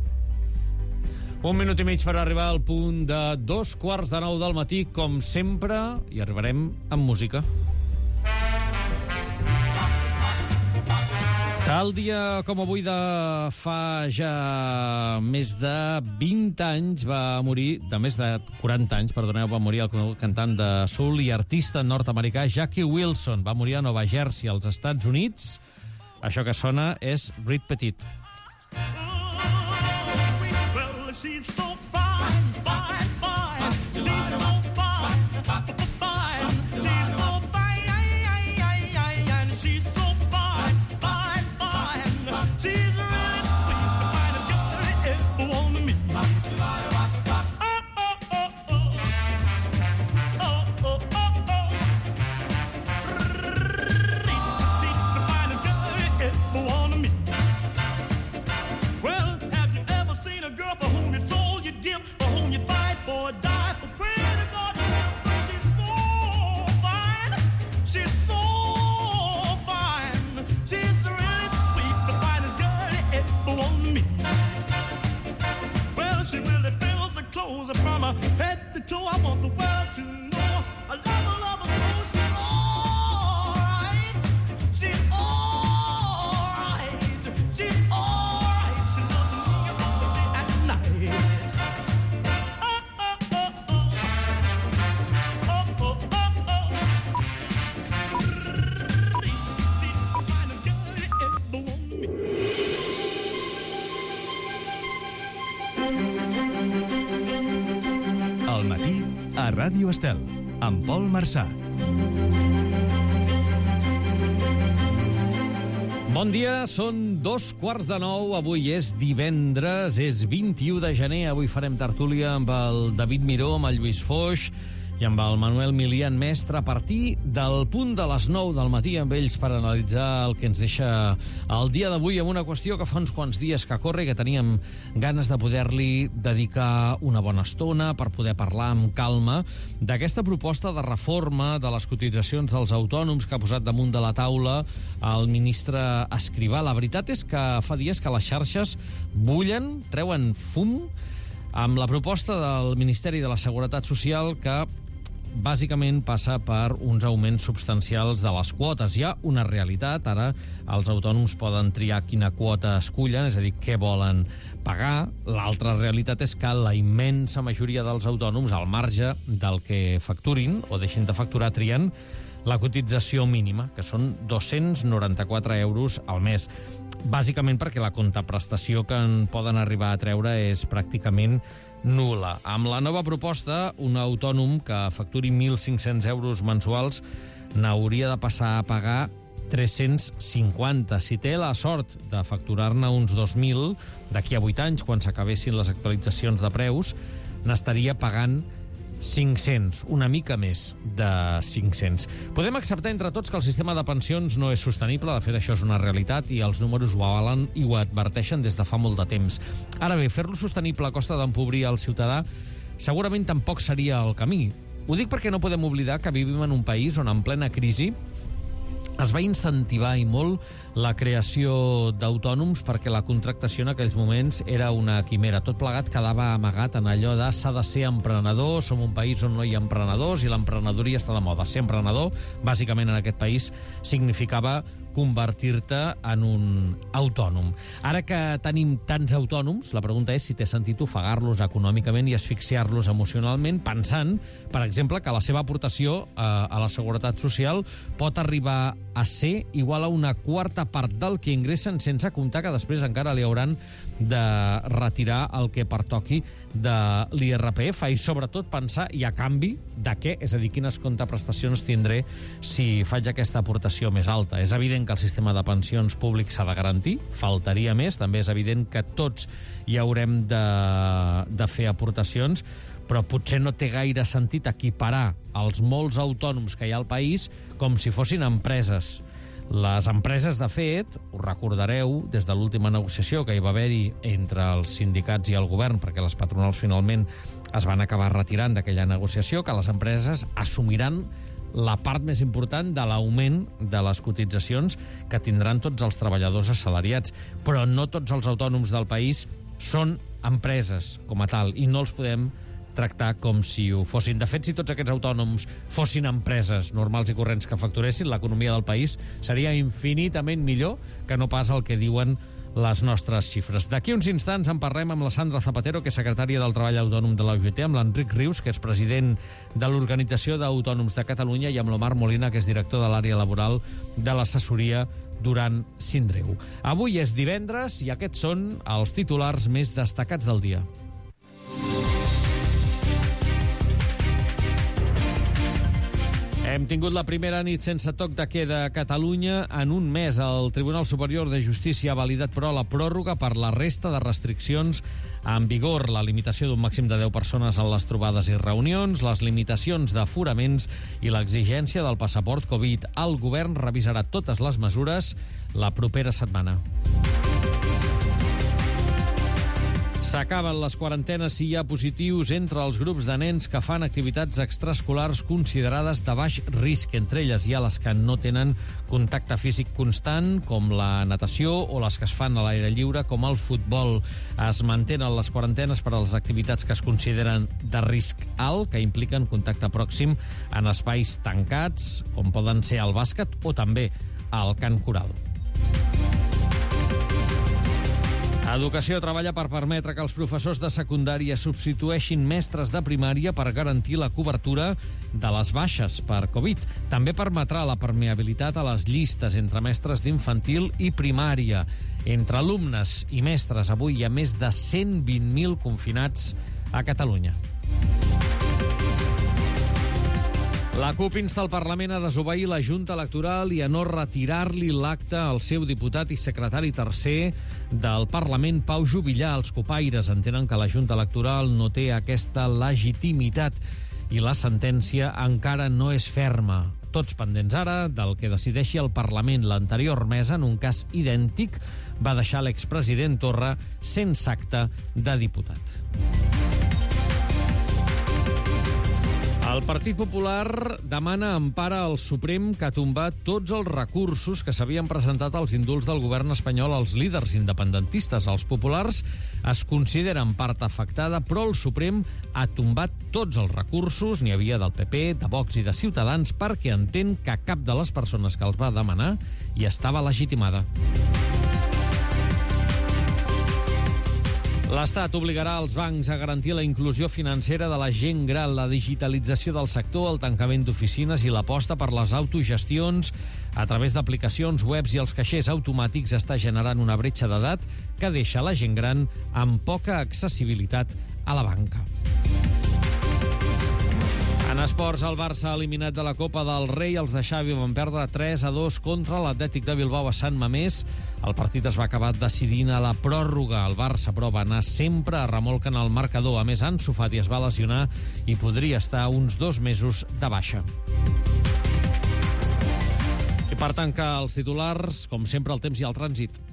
Un minut i mig per arribar al punt de dos quarts de nou del matí, com sempre, i arribarem amb música. Tal dia com avui de fa ja més de vint anys va morir, de més de quaranta anys, perdoneu, va morir el cantant de soul i artista nord-americà Jackie Wilson. Va morir a Nova Jersey, als Estats Units. Això que sona és Reed Petit. She's so fine, fine, fine. She's so fine, fine. She's so fine, and she's so fine, fine, fine. a Ràdio Estel, amb Pol Marçà. Bon dia, són dos quarts de nou, avui és divendres, és vint-i-u de gener, avui farem tertúlia amb el David Miró, amb el Lluís Foix i amb el Manuel Milian Mestre a partir del punt de les nou del matí amb ells per analitzar el que ens deixa el dia d'avui amb una qüestió que fa uns quants dies que corre i que teníem ganes de poder-li dedicar una bona estona per poder parlar amb calma d'aquesta proposta de reforma de les cotitzacions dels autònoms que ha posat damunt de la taula el ministre Escrivà. La veritat és que fa dies que les xarxes bullen, treuen fum amb la proposta del Ministeri de la Seguretat Social que bàsicament passa per uns augments substancials de les quotes. Hi ha una realitat, ara els autònoms poden triar quina quota escullen, és a dir, què volen pagar. L'altra realitat és que la immensa majoria dels autònoms, al marge del que facturin o deixin de facturar, trien la cotització mínima, que són dos-cents noranta-quatre euros al mes. Bàsicament perquè la contraprestació que en poden arribar a treure és pràcticament nul·la. Amb la nova proposta, un autònom que facturi mil cinc-cents euros mensuals n'hauria de passar a pagar tres-cents cinquanta. Si té la sort de facturar-ne uns dos mil, d'aquí a vuit anys, quan s'acabessin les actualitzacions de preus, n'estaria pagant cinc-cents, una mica més de cinc-cents. Podem acceptar entre tots que el sistema de pensions no és sostenible, de fet això és una realitat i els números ho avalen i ho adverteixen des de fa molt de temps. Ara bé, fer-lo sostenible a costa d'empobrir el ciutadà segurament tampoc seria el camí. Ho dic perquè no podem oblidar que vivim en un país on en plena crisi es va incentivar i molt la creació d'autònoms perquè la contractació en aquells moments era una quimera. Tot plegat quedava amagat en allò de s'ha de ser emprenedor, som un país on no hi ha emprenedors i l'emprenedoria està de moda. Ser emprenedor, bàsicament en aquest país, significava convertir-te en un autònom. Ara que tenim tants autònoms, la pregunta és si té sentit ofegar-los econòmicament i asfixiar-los emocionalment, pensant, per exemple, que la seva aportació a, a la Seguretat Social pot arribar a ser igual a una quarta part del que ingressen, sense comptar que després encara li hauran de retirar el que pertoqui de l'I R P F i sobretot pensar, i a canvi de què? És a dir, quines contraprestacions tindré si faig aquesta aportació més alta. És evident que el sistema de pensions públic s'ha de garantir, faltaria més, també és evident que tots hi haurem de, de fer aportacions, però potser no té gaire sentit equiparar els molts autònoms que hi ha al país com si fossin empreses. Les empreses, de fet, ho recordareu, des de l'última negociació que hi va haver-hi entre els sindicats i el govern, perquè les patronals finalment es van acabar retirant d'aquella negociació, que les empreses assumiran la part més important de l'augment de les cotitzacions que tindran tots els treballadors assalariats. Però no tots els autònoms del país són empreses com a tal, i no els podem tractar com si ho fossin. De fet, si tots aquests autònoms fossin empreses normals i corrents que facturessin, l'economia del país seria infinitament millor que no pas el que diuen les nostres xifres. D'aquí uns instants en parlem amb la Sandra Zapatero, que és secretària del Treball Autònom de la U G T, amb l'Enric Rius, que és president de l'Organització d'Autònoms de Catalunya, i amb l'Omar Molina, que és director de l'àrea laboral de l'assessoria Duran Sindreu. Avui és divendres i aquests són els titulars més destacats del dia. Hem tingut la primera nit sense toc de queda a Catalunya en un mes. El Tribunal Superior de Justícia ha validat, però, la pròrroga per la resta de restriccions en vigor, la limitació d'un màxim de deu persones en les trobades i reunions, les limitacions d'aforaments i l'exigència del passaport Covid. El govern revisarà totes les mesures la propera setmana. S'acaben les quarantenes si hi ha positius entre els grups de nens que fan activitats extraescolars considerades de baix risc. Entre elles hi ha les que no tenen contacte físic constant, com la natació, o les que es fan a l'aire lliure, com el futbol. Es mantenen les quarantenes per a les activitats que es consideren de risc alt, que impliquen contacte pròxim en espais tancats, com poden ser el bàsquet o també el cant coral. Educació treballa per permetre que els professors de secundària substitueixin mestres de primària per garantir la cobertura de les baixes per Covid. També permetrà la permeabilitat a les llistes entre mestres d'infantil i primària. Entre alumnes i mestres avui hi ha més de cent vint mil confinats a Catalunya. La CUP insta el Parlament a desobeir la Junta Electoral i a no retirar-li l'acte al seu diputat i secretari tercer del Parlament, Pau Juvillà. Els copaires entenen que la Junta Electoral no té aquesta legitimitat i la sentència encara no és ferma. Tots pendents ara del que decideixi el Parlament. L'anterior mesa, en un cas idèntic, va deixar l'expresident Torra sense acte de diputat. El Partit Popular demana empara al Suprem, que ha tombat tots els recursos que s'havien presentat als indults del govern espanyol als líders independentistes. Els populars es consideren part afectada, però el Suprem ha tombat tots els recursos, n'hi havia del P P, de Vox i de Ciutadans, perquè entén que cap de les persones que els va demanar hi estava legitimada. L'Estat obligarà els bancs a garantir la inclusió financera de la gent gran, la digitalització del sector, el tancament d'oficines i l'aposta per les autogestions a través d'aplicacions, webs i els caixers automàtics està generant una bretxa d'edat que deixa la gent gran amb poca accessibilitat a la banca. En esports, el Barça eliminat de la Copa del Rei. Els de Xavi van perdre tres a dos contra l'Atlètic de Bilbao a Sant Mamés. El partit es va acabar decidint a la pròrroga. El Barça, però, va anar sempre a remolc en el marcador. A més, Ansu Fati es va lesionar i podria estar uns dos mesos de baixa. I per tancar els titulars, com sempre, el temps i el trànsit.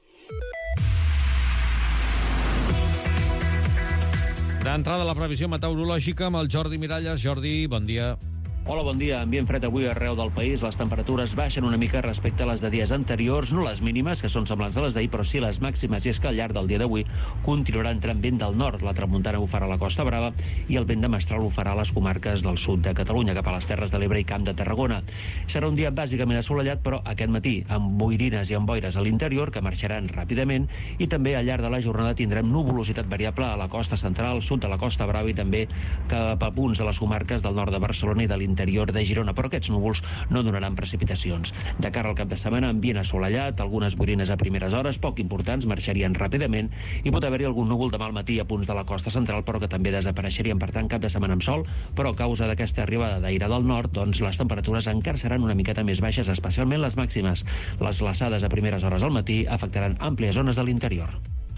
D'entrada, la previsió meteorològica amb el Jordi Miralles. Jordi, bon dia. Hola, bon dia. Ambient fred avui arreu del país. Les temperatures baixen una mica respecte a les de dies anteriors, no les mínimes, que són semblants a les d'ahir, però sí les màximes, i és que al llarg del dia d'avui continuarà entrant vent del nord. La tramuntana ho farà a la Costa Brava i el vent de mestral ho farà a les comarques del sud de Catalunya, cap a les Terres de l'Ebre i Camp de Tarragona. Serà un dia bàsicament assolellat, però aquest matí amb boirines i amb boires a l'interior que marxaran ràpidament, i també al llarg de la jornada tindrem nuvolositat variable a la costa central, sud de la Costa Brava i també cap a punts de les comarques del nord de Barcelona i de l'interior interior de Girona, però aquests núvols no donaran precipitacions. De cara al cap de setmana, ambient assolellat, algunes boirines a primeres hores, poc importants, marxarien ràpidament, i pot haver-hi algun núvol demà al matí a punts de la costa central, però que també desapareixerien. Per tant, cap de setmana amb sol, però a causa d'aquesta arribada d'aire del nord, doncs les temperatures encara seran una miqueta més baixes, especialment les màximes. Les glaçades a primeres hores al matí afectaran àmplies zones de l'interior.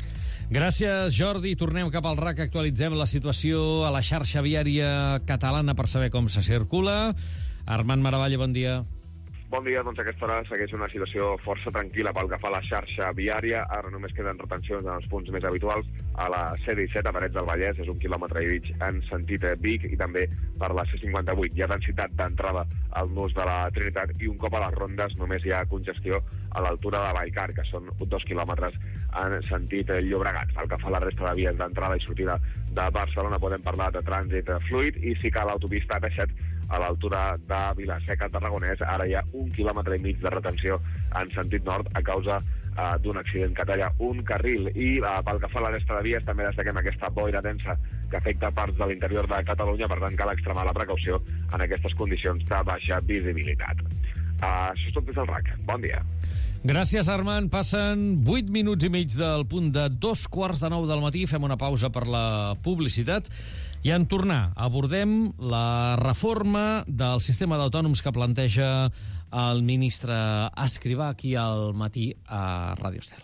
Gràcies, Jordi. Tornem cap al R A C. Actualitzem la situació a la xarxa viària catalana per saber com se circula. Armand Maravalla, bon dia. Bon dia, doncs aquesta hora segueix una situació força tranquil·la pel que fa a la xarxa viària. Ara només queden retencions en els punts més habituals. A la C disset, a Parets del Vallès, és un quilòmetre i mig en sentit Vic, i també per la C cinquanta-vuit. Hi ha densitat d'entrada al nus de la Trinitat, i un cop a les rondes només hi ha congestió a l'altura de Vallcar, que són dos quilòmetres en sentit Llobregat. Pel que fa a la resta de vies d'entrada i sortida de Barcelona, podem parlar de trànsit fluid, i sí que a l'autopista A P set, a l'altura de Vila-seca, Tarragonès, ara hi ha un quilòmetre i mig de retenció en sentit nord a causa uh, d'un accident que talla un carril. I uh, pel que fa a la resta de vies, també destaquem aquesta boira densa que afecta parts de l'interior de Catalunya, per tant cal extremar la precaució en aquestes condicions de baixa visibilitat. Uh, això és tot des del R A C. Bon dia. Gràcies, Armand. Passen vuit minuts i mig del punt de dos quarts de nou del matí. Fem una pausa per la publicitat. I en tornar, abordem la reforma del sistema d'autònoms que planteja el ministre Escrivà aquí al matí a Ràdio Estel.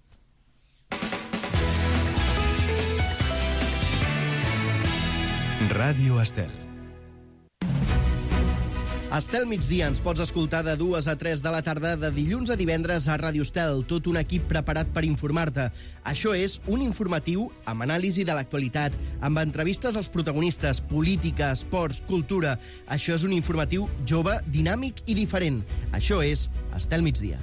Ràdio Estel. Estel migdia ens pots escoltar de dues a tres de la tarda, de dilluns a divendres a Ràdio Estel, tot un equip preparat per informar-te. Això és un informatiu amb anàlisi de l'actualitat, amb entrevistes als protagonistes, política, esports, cultura. Això és un informatiu jove, dinàmic i diferent. Això és Estel migdia.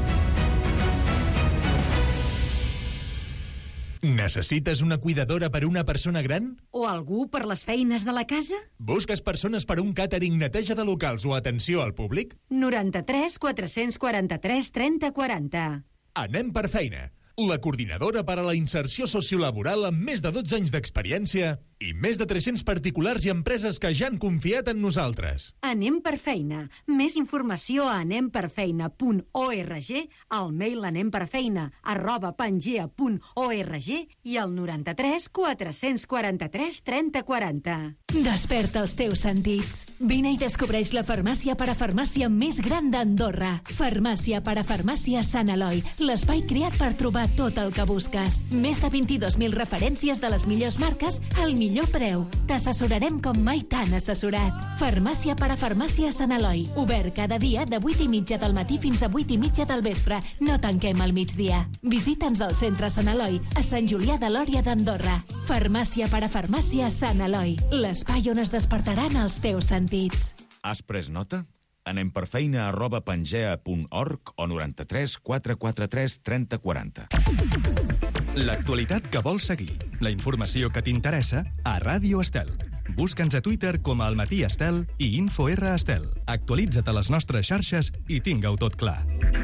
Necessites una cuidadora per una persona gran? O algú per les feines de la casa? Busques persones per un càtering, neteja de locals o atenció al públic? noranta-tres quatre-cents quaranta-tres trenta quaranta. Anem per feina. La coordinadora per a la inserció sociolaboral amb més de dotze anys d'experiència I més de tres-cents particulars i empreses que ja han confiat en nosaltres. Anem per feina. Més informació a anem per feina punt org, al mail anemperfeina arroba pangea punt org i al noranta-tres quatre-cents quaranta-tres trenta quaranta. Desperta els teus sentits. Vine i descobreix la farmàcia parafarmàcia més gran d'Andorra. Farmàcia parafarmàcia Sant Eloi, l'espai creat per trobar tot el que busques. Més de vint-i-dos mil referències de les millors marques al millor preu. T'assessorarem com mai t'han assessorat. Farmàcia parafarmàcia Sant Eloi, obert cada dia de vuit i mitja del matí fins a vuit i mitja del vespre. No tanquem al migdia. Visita'ns al centre Sant Eloi, a Sant Julià de Lòria d'Andorra. Farmàcia parafarmàcia Sant Eloi, l'espai on es despertaran els teus sentits. Has pres nota? Anem per feina arroba pangea punt org o noranta-tres quatre quaranta-tres trenta quaranta. L'actualitat que vols seguir, la informació que t'interessa, a Ràdio Estel. Busca'ns a Twitter com a Almatí Estel i InfoR Estel. Actualitza't a les nostres xarxes i tinga-ho tot clar.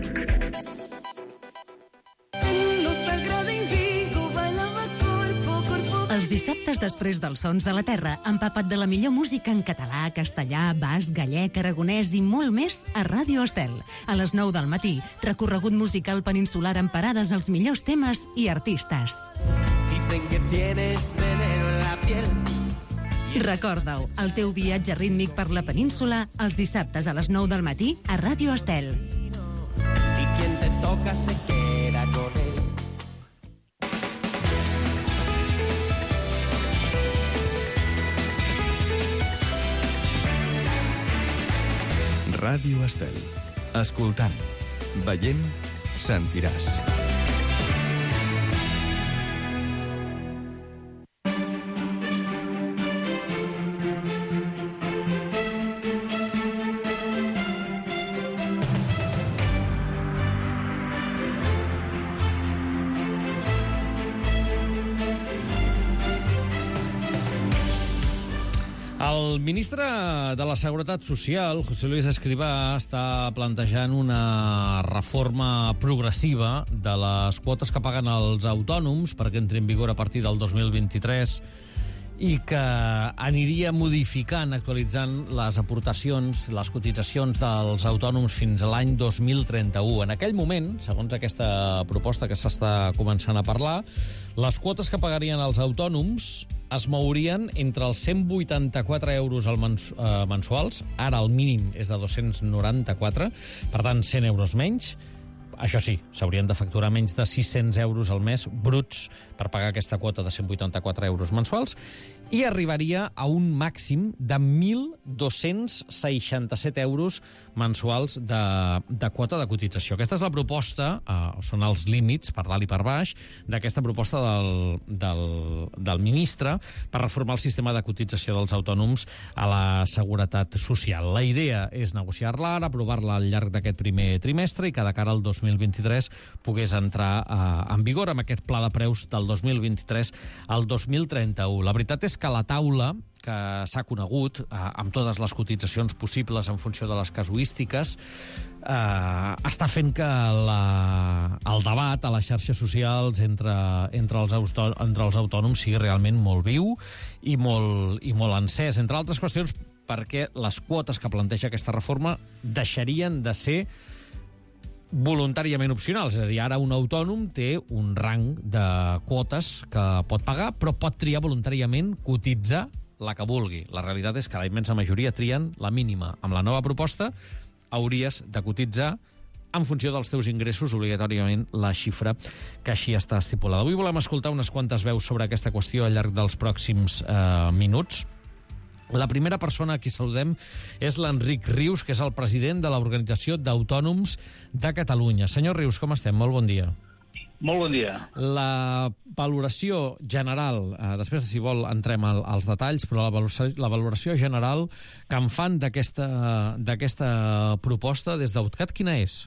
Els dissabtes després dels Sons de la Terra, empapa't de la millor música en català, castellà, basc, gallec, aragonès i molt més a Ràdio Estel. A les nou del matí, recorregut musical peninsular amb parades als millors temes i artistes. Dicen que tienes veneno en la piel. Recorda-ho, el teu viatge rítmic per la península, els dissabtes a les nou del matí a Ràdio Estel. Y quien te toca se queda con él. Ràdio Estel. Escoltant, veient, sentiràs. El ministre de la Seguretat Social, José Luis Escrivá, està plantejant una reforma progressiva de les quotes que paguen els autònoms perquè entri en vigor a partir del dos mil vint-i-tres i que aniria modificant, actualitzant les aportacions, les cotitzacions dels autònoms fins a l'any dos mil trenta-u. En aquell moment, segons aquesta proposta que s'està començant a parlar, les quotes que pagarien els autònoms es mourien entre els cent vuitanta-quatre euros al mens eh, mensuals, ara el mínim és de dos-cents noranta-quatre, per tant, cent euros menys. Això sí, s'haurien de facturar menys de sis-cents euros al mes bruts per pagar aquesta quota de cent vuitanta-quatre euros mensuals i arribaria a un màxim de mil dos-cents seixanta-set euros mensuals de, de quota de cotització. Aquesta és la proposta, eh, són els límits per dalt i per baix, d'aquesta proposta del, del, del ministre per reformar el sistema de cotització dels autònoms a la Seguretat Social. La idea és negociar-la ara, aprovar-la al llarg d'aquest primer trimestre i que de cara al dos mil vint-i-tres pogués entrar eh, en vigor amb aquest pla de preus del dos mil vint-i-tres al dos mil trenta-u. La veritat és que la taula que s'ha conegut, eh, amb totes les cotitzacions possibles en funció de les casuístiques, eh, està fent que la, el debat a les xarxes socials entre, entre, els autò, entre els autònoms sigui realment molt viu i molt, i molt encès, entre altres qüestions perquè les quotes que planteja aquesta reforma deixarien de ser voluntàriament opcionals, és a dir, ara un autònom té un rang de quotes que pot pagar, però pot triar voluntàriament cotitzar la que vulgui. La realitat és que la immensa majoria trien la mínima. Amb la nova proposta hauries de cotitzar en funció dels teus ingressos, obligatòriament la xifra que així està estipulada. Avui volem escoltar unes quantes veus sobre aquesta qüestió al llarg dels pròxims eh, minuts. La primera persona a qui saludem és l'Enric Rius, que és el president de l'Organització d'Autònoms de Catalunya. Senyor Rius, com estem? Molt bon dia. Molt bon dia. La valoració general, eh, després, si vol, entrem al, als detalls, però la valoració, la valoració general que en fan d'aquesta d'aquesta proposta des d'Autcat, quina és?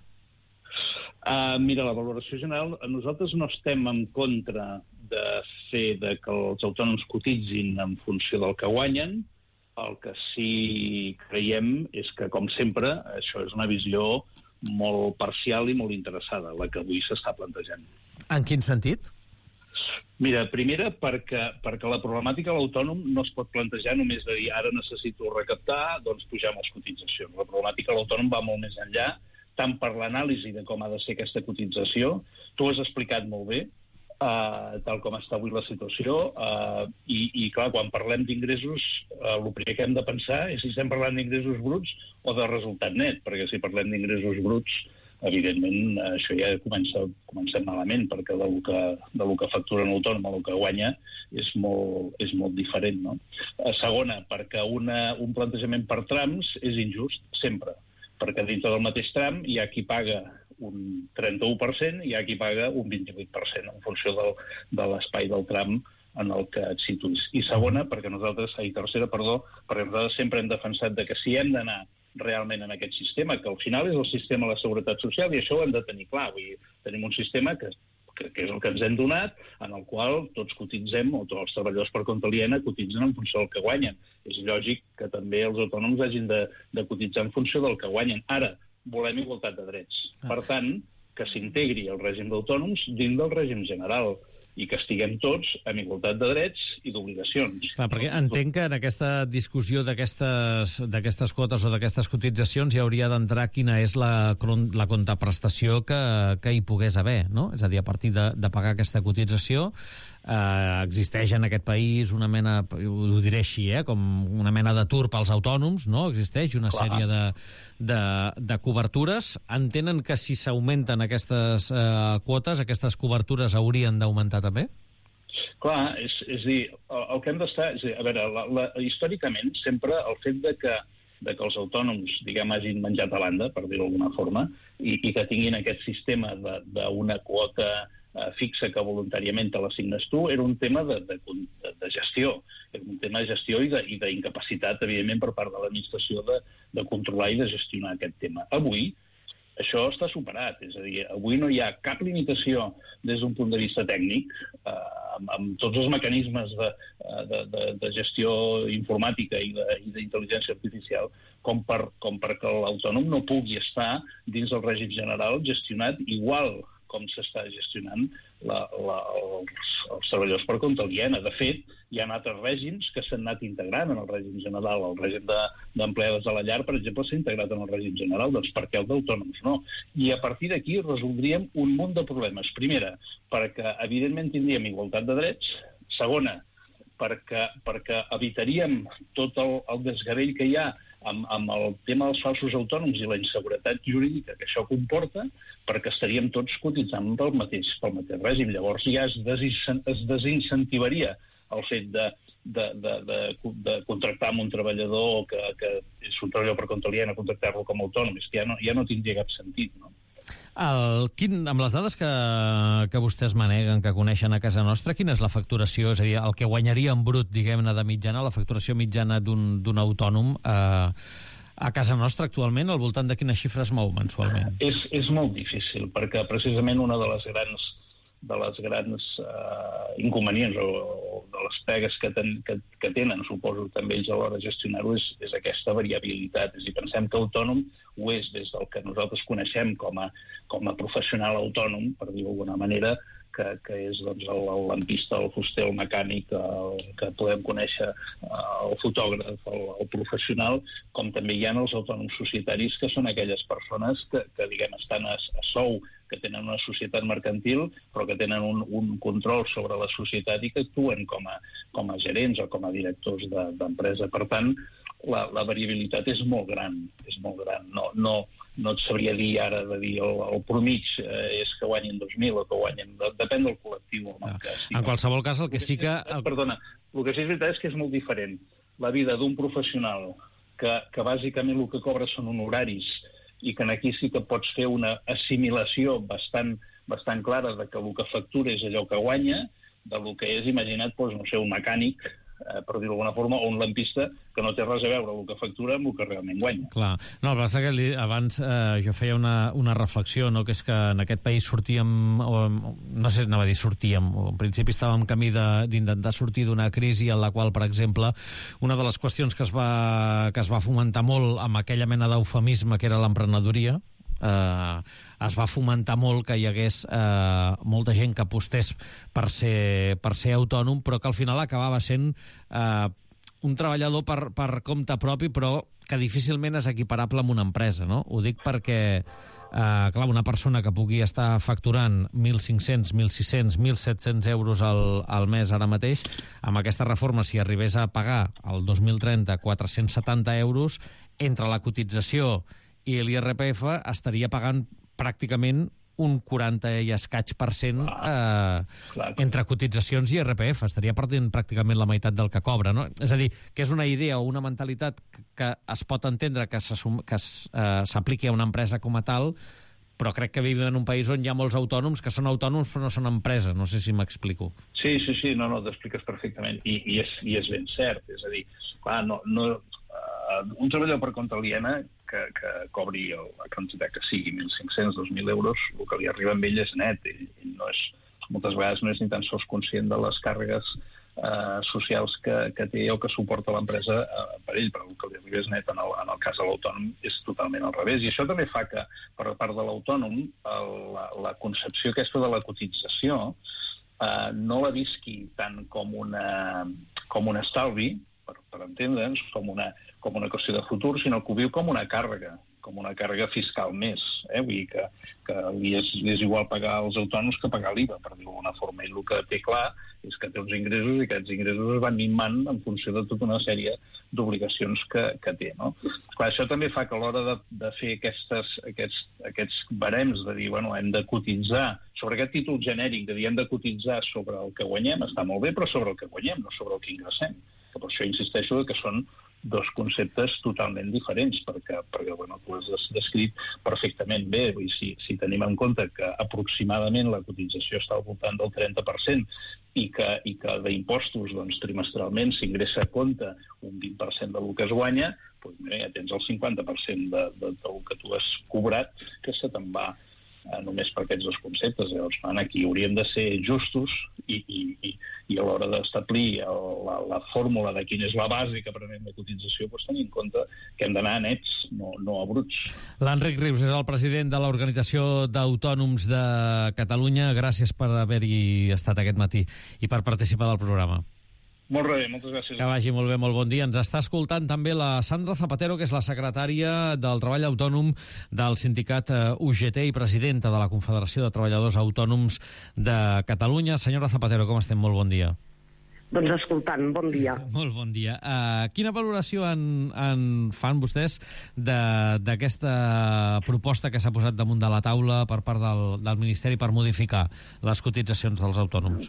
Uh, mira, la valoració general, nosaltres no estem en contra de fer de que els autònoms cotitzin en funció del que guanyen. El que sí creiem és que, com sempre, això és una visió molt parcial i molt interessada, la que avui s'està plantejant. En quin sentit? Mira, primera, perquè, perquè la problemàtica de l'autònom no es pot plantejar només de dir ara necessito recaptar, doncs pujar les cotitzacions. La problemàtica de l'autònom va molt més enllà, tant per l'anàlisi de com ha de ser aquesta cotització, tu ho has explicat molt bé, uh, tal com està avui la situació, uh, i, i clar, quan parlem d'ingressos, uh, el primer que hem de pensar és si estem parlant d'ingressos bruts o de resultat net, perquè si parlem d'ingressos bruts, evidentment, això ja comença, comencem malament, perquè del que, del que factura un autònom o el que guanya és molt, és molt diferent, no? Segona, perquè una, un plantejament per trams és injust, sempre, perquè dintre del mateix tram hi ha qui paga un trenta-u per cent i hi ha qui paga un vint-i-vuit per cent en funció del, de l'espai del tram en el que et situïs. I segona, perquè nosaltres, i tercera, perdó, perquè nosaltres sempre hem defensat de que si hem d'anar realment en aquest sistema, que al final és el sistema de la Seguretat Social, i això ho hem de tenir clar. Vull dir, tenim un sistema que, que, que és el que ens hem donat, en el qual tots cotitzem, o tots els treballadors per compte aliena cotitzen en funció del que guanyen. És lògic que també els autònoms hagin de, de cotitzar en funció del que guanyen. Ara, volem igualtat de drets. Ah. Per tant, que s'integri el règim d'autònoms dins del règim general, i que estiguem tots en igualtat de drets i d'obligacions. Clar, perquè entenc que en aquesta discussió d'aquestes quotes o d'aquestes cotitzacions hi hauria d'entrar quina és la, la contraprestació que, que hi pogués haver, no? És a dir, a partir de, de pagar aquesta cotització, eh, existeix en aquest país una mena, ho diré així, eh, com una mena d'atur pels autònoms, no? Existeix una Clar. sèrie de, de, de cobertures. Entenen que si s'augmenten aquestes eh, quotes, aquestes cobertures haurien d'augmentar també? Clar, és, és dir, el, el que hem d'estar... És dir, a veure, la, la, històricament, sempre el fet de que, de que els autònoms, diguem, hagin menjat a banda, per dir-ho d'alguna forma, i, i que tinguin aquest sistema d'una quota eh, fixa que voluntàriament te l'assignes tu, era un tema de, de, de, de gestió. Era un tema de gestió i d'incapacitat, evidentment, per part de l'administració de, de controlar i de gestionar aquest tema. Avui, això està superat, és a dir, avui no hi ha cap limitació des d'un punt de vista tècnic, eh, amb, amb tots els mecanismes de, de, de, de gestió informàtica i d'intel·ligència artificial, com, per, com perquè l'autònom no pugui estar dins del règim general gestionat igual com s'està gestionant la, la, els, els treballadors per compte aliena. De fet, hi ha altres règims que s'han anat integrant en el règim general. El règim d'empleades de, de la llar, per exemple, s'ha integrat en el règim general, doncs per què el d'autònoms no? I a partir d'aquí resoldríem un munt de problemes. Primera, perquè evidentment tindríem igualtat de drets. Segona, perquè, perquè evitaríem tot el, el desgavell que hi ha amb, amb el tema dels falsos autònoms i la inseguretat jurídica que això comporta, perquè estaríem tots cotitzant pel mateix, pel mateix règim. Llavors ja es, es desincentivaria el fet de, de, de, de, de contractar amb un treballador que, que és un treballador per compte aliena, contractar-lo com a autònom. És que ja no, ja no tindria cap sentit, no? El, quin, amb les dades que, que vostès maneguen, que coneixen a casa nostra, quina és la facturació? És a dir, el que guanyaria en brut, diguem-ne, de mitjana, la facturació mitjana d'un autònom eh, a casa nostra actualment, al voltant de quines xifres mou mensualment? És, és molt difícil, perquè precisament una de les grans de les grans uh, inconvenients o, o de les pegues que, ten, que, que tenen, suposo, també ells a l'hora de gestionar-ho, és, és aquesta variabilitat. És a dir, pensem que autònom ho és des del que nosaltres coneixem com a, com a professional autònom, per dir-ho d'alguna manera, que, que és doncs, el, el lampista, el fuster, el mecànic, el, que podem conèixer el fotògraf, el, el professional, com també hi ha els autònoms societaris, que són aquelles persones que, que diguem, estan a, a sou, que tenen una societat mercantil, però que tenen un, un control sobre la societat i que actuen com a, com a gerents o com a directors d'empresa. De, per tant, la, la variabilitat és molt gran, és molt gran. No, no, no et sabria dir ara de dir el, el promig eh, és que guanyin dos mil o que guanyin... Depèn del col·lectiu. Ah. En qualsevol cas, el que sí que... Perdona, el que sí és veritat és que és molt diferent. La vida d'un professional que, que bàsicament el que cobra són honoraris i que aquí sí que pots fer una assimilació bastant, bastant clara de que el que factura és allò que guanya, del que és, imagina't, doncs, no sé, un mecànic, eh, per dir-ho d'alguna forma, o un lampista que no té res a veure el que factura amb el que realment guanya. Clar. No, el que passa que li, abans eh, jo feia una, una reflexió, no?, que és que en aquest país sortíem, o, no sé si anava a dir sortíem, o en principi estàvem en camí d'intentar sortir d'una crisi en la qual, per exemple, una de les qüestions que es va, que es va fomentar molt amb aquella mena d'eufemisme que era l'emprenedoria, eh, es va fomentar molt que hi hagués eh, molta gent que apostés per ser, per ser autònom, però que al final acabava sent eh, un treballador per, per compte propi, però que difícilment és equiparable amb una empresa, no? Ho dic perquè Uh, clar, una persona que pugui estar facturant mil cinc-cents, mil sis-cents, mil set-cents euros al, al mes ara mateix, amb aquesta reforma, si arribés a pagar el dos mil trenta quatre-cents setanta euros, entre la cotització i l'I R P F estaria pagant pràcticament un quaranta i escaig per cent eh, entre cotitzacions i I R P F. Estaria perdent pràcticament la meitat del que cobra, no? És a dir, que és una idea o una mentalitat que es pot entendre que s'apliqui a una empresa com a tal, però crec que vivim en un país on hi ha molts autònoms que són autònoms però no són empresa. No sé si m'explico. Sí, sí, sí, no, no, t'expliques perfectament. I, i, és, i és ben cert. És a dir, clar, no, no, uh, un treballador per compte aliena que, que cobri el, la quantitat que sigui, mil cinc-cents, dos mil euros, el que li arriba amb ell és net. Ell, ell no és, moltes vegades no és ni tan sols conscient de les càrregues eh, socials que, que té o que suporta l'empresa eh, per ell, però el que li arriba és net. En el, en el cas de l'autònom és totalment al revés. I això també fa que, per part de l'autònom, la, la concepció aquesta de la cotització eh, no la visqui tant com, una, com un estalvi, per, per entendre'ns, com una, com una qüestió de futur, sinó que ho viu com una càrrega, com una càrrega fiscal més. Eh? Vull dir que, que li, és, li és igual pagar els autònoms que pagar l'I V A, per dir-ho d'alguna forma. I el que té clar és que té uns ingressos i que aquests ingressos es van minvant en funció de tota una sèrie d'obligacions que, que té. No? Clar, això també fa que a l'hora de, de fer aquestes, aquests, aquests barems de dir, bueno, hem de cotitzar sobre aquest títol genèric, de dir hem de cotitzar sobre el que guanyem, està molt bé, però sobre el que guanyem, no sobre el que ingressem. Que per això insisteixo que són dos conceptes totalment diferents, perquè, perquè bueno, tu has descrit perfectament bé. Vull dir, si, si tenim en compte que aproximadament la cotització està al voltant del trenta per cent i que, i que d'impostos doncs, trimestralment s'ingressa a compte un vint per cent del que es guanya, doncs, mira, ja tens el cinquanta per cent de, de, del que tu has cobrat que se te'n va eh, només per aquests dos conceptes. Llavors, man, aquí hauríem de ser justos i, i, i, i a l'hora d'establir la, la fórmula de quina és la base que prenem de cotització, doncs tenir en compte que hem d'anar a nets, no, no a bruts. L'Enric Rius és el president de l'Organització d'Autònoms de Catalunya. Gràcies per haver-hi estat aquest matí i per participar del programa. Molt bé, moltes gràcies. Que vagi molt bé, molt bon dia. Ens està escoltant també la Sandra Zapatero, que és la secretària del Treball Autònom del sindicat U G T i presidenta de la Confederació de Treballadors Autònoms de Catalunya. Senyora Zapatero, com estem? Molt bon dia. Doncs escoltant, bon dia. Molt bon dia. Uh, quina valoració en, en fan vostès d'aquesta proposta que s'ha posat damunt de la taula per part del, del Ministeri per modificar les cotitzacions dels autònoms?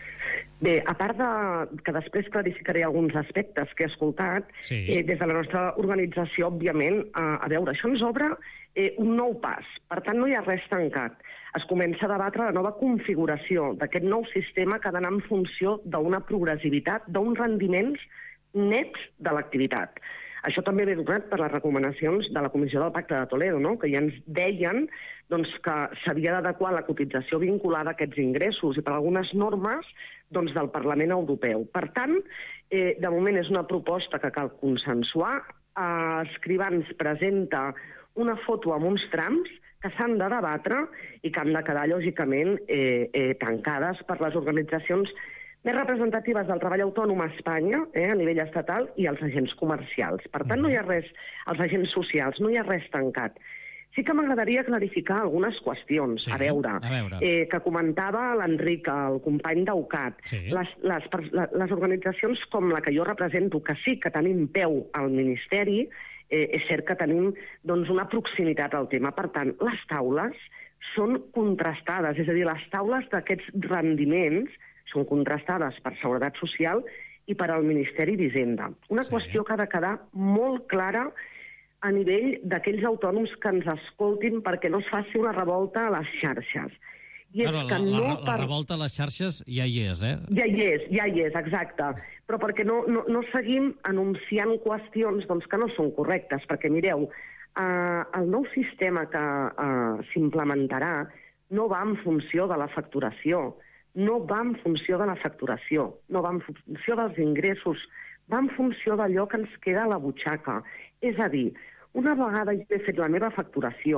Bé, a part de que després clarificaré alguns aspectes que he escoltat, sí. eh, des de la nostra organització, òbviament, eh, a veure, això ens obre eh, un nou pas. Per tant, no hi ha res tancat. Es comença a debatre la nova configuració d'aquest nou sistema que ha d'anar en funció d'una progressivitat, d'uns rendiments nets de l'activitat. Això també ve donat per les recomanacions de la Comissió del Pacte de Toledo, no? Que ja ens deien doncs, que s'havia d'adequar la cotització vinculada a aquests ingressos i per algunes normes doncs, del Parlament Europeu. Per tant, eh, de moment és una proposta que cal consensuar. Eh, Escrivà ens presenta una foto amb uns trams que s'han de debatre i que han de quedar, lògicament, eh, eh, tancades per les organitzacions més representatives del treball autònom a Espanya, eh, a nivell estatal, i els agents comercials. Per tant, no hi ha res, els agents socials, no hi ha res tancat. Sí que m'agradaria clarificar algunes qüestions, sí, a veure, a veure. Eh, que comentava l'Enric, el company d'Eucat. Sí. Les, les, les organitzacions com la que jo represento, que sí que tenim peu al Ministeri, eh, és cert que tenim doncs, una proximitat al tema. Per tant, les taules són contrastades, és a dir, les taules d'aquests rendiments són contrastades per Seguretat Social i per al Ministeri d'Hisenda. Una sí. qüestió que ha de quedar molt clara a nivell d'aquells autònoms que ens escoltin perquè no es faci una revolta a les xarxes. I és Però que la, no la, per... la revolta a les xarxes ja hi és, eh? Ja hi és, ja hi és, exacte. Però perquè no, no, no seguim anunciant qüestions doncs, que no són correctes, perquè mireu, eh, el nou sistema que eh, s'implementarà no va en funció de la facturació, no va en funció de la facturació, no va en funció dels ingressos, va en funció d'allò que ens queda a la butxaca. És a dir, una vegada jo he fet la meva facturació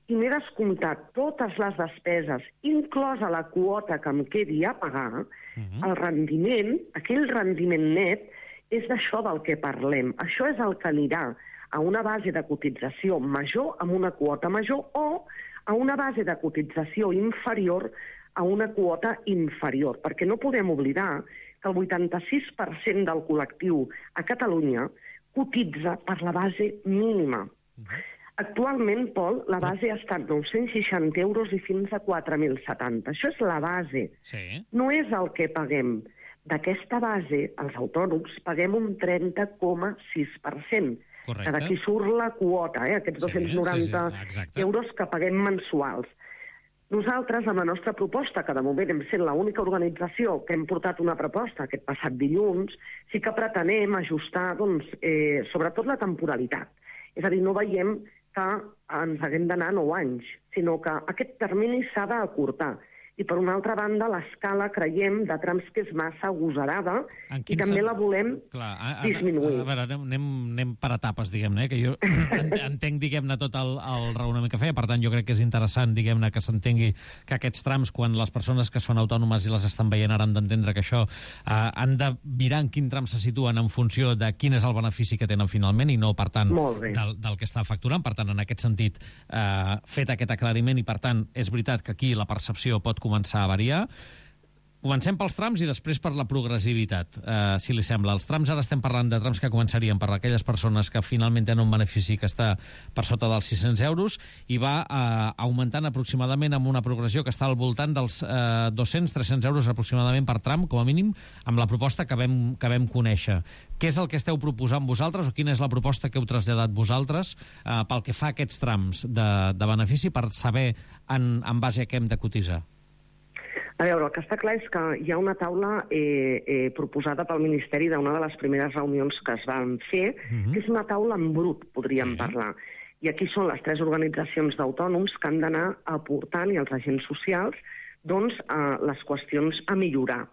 i m'he descomptat totes les despeses, inclosa la quota que em quedi a pagar, uh-huh. el rendiment, aquell rendiment net, és d'això del que parlem. Això és el que anirà a una base de cotització major amb una quota major o a una base de cotització inferior a una quota inferior, perquè no podem oblidar que el vuitanta-sis per cent del col·lectiu a Catalunya cotitza per la base mínima. Actualment, Pol, la base ha estat nou-cents seixanta euros i fins a quatre mil setanta. Això és la base. Sí. No és el que paguem. D'aquesta base, els autònoms paguem un trenta coma sis per cent. Correcte. Que d'aquí surt la quota, eh? aquests dos-cents noranta sí, sí, sí. euros que paguem mensuals. Nosaltres, amb la nostra proposta, que de moment hem sent l'única organització que hem portat una proposta aquest passat dilluns, sí que pretenem ajustar, doncs, eh, sobretot la temporalitat. És a dir, no veiem que ens haguem d'anar nou anys, sinó que aquest termini s'ha d'acurtar. I, per una altra banda, l'escala, creiem, de trams que és massa agosarada i també sen... la volem Clar, a, a, disminuir. A, a veure, anem, anem per etapes, diguem-ne, eh? Que jo entenc, diguem-ne, tot el, el raonament que feia. Per tant, jo crec que és interessant, diguem-ne, que s'entengui que aquests trams, quan les persones que són autònomes i les estan veient ara han d'entendre que això eh, han de mirar en quin tram se situen en funció de quin és el benefici que tenen finalment i no, per tant, del, del que està facturant. Per tant, en aquest sentit, eh, fet aquest aclariment i, per tant, és veritat que aquí la percepció pot començar a variar. Comencem pels trams i després per la progressivitat, eh, si li sembla. Els trams, ara estem parlant de trams que començarien per aquelles persones que finalment tenen un benefici que està per sota dels sis-cents euros i va eh, augmentant aproximadament amb una progressió que està al voltant dels eh, dos-cents a tres-cents euros aproximadament per tram, com a mínim, amb la proposta que vam, que vam conèixer. Què és el que esteu proposant vosaltres o quina és la proposta que heu traslladat vosaltres eh, pel que fa a aquests trams de, de benefici per saber en, en base a què hem de cotitzar? A veure, el que està clar és que hi ha una taula eh, eh, proposada pel Ministeri d'una de les primeres reunions que es van fer, uh-huh. que és una taula en brut, podríem sí. parlar. I aquí són les tres organitzacions d'autònoms que han d'anar aportant, i els agents socials, doncs, eh, les qüestions a millorar.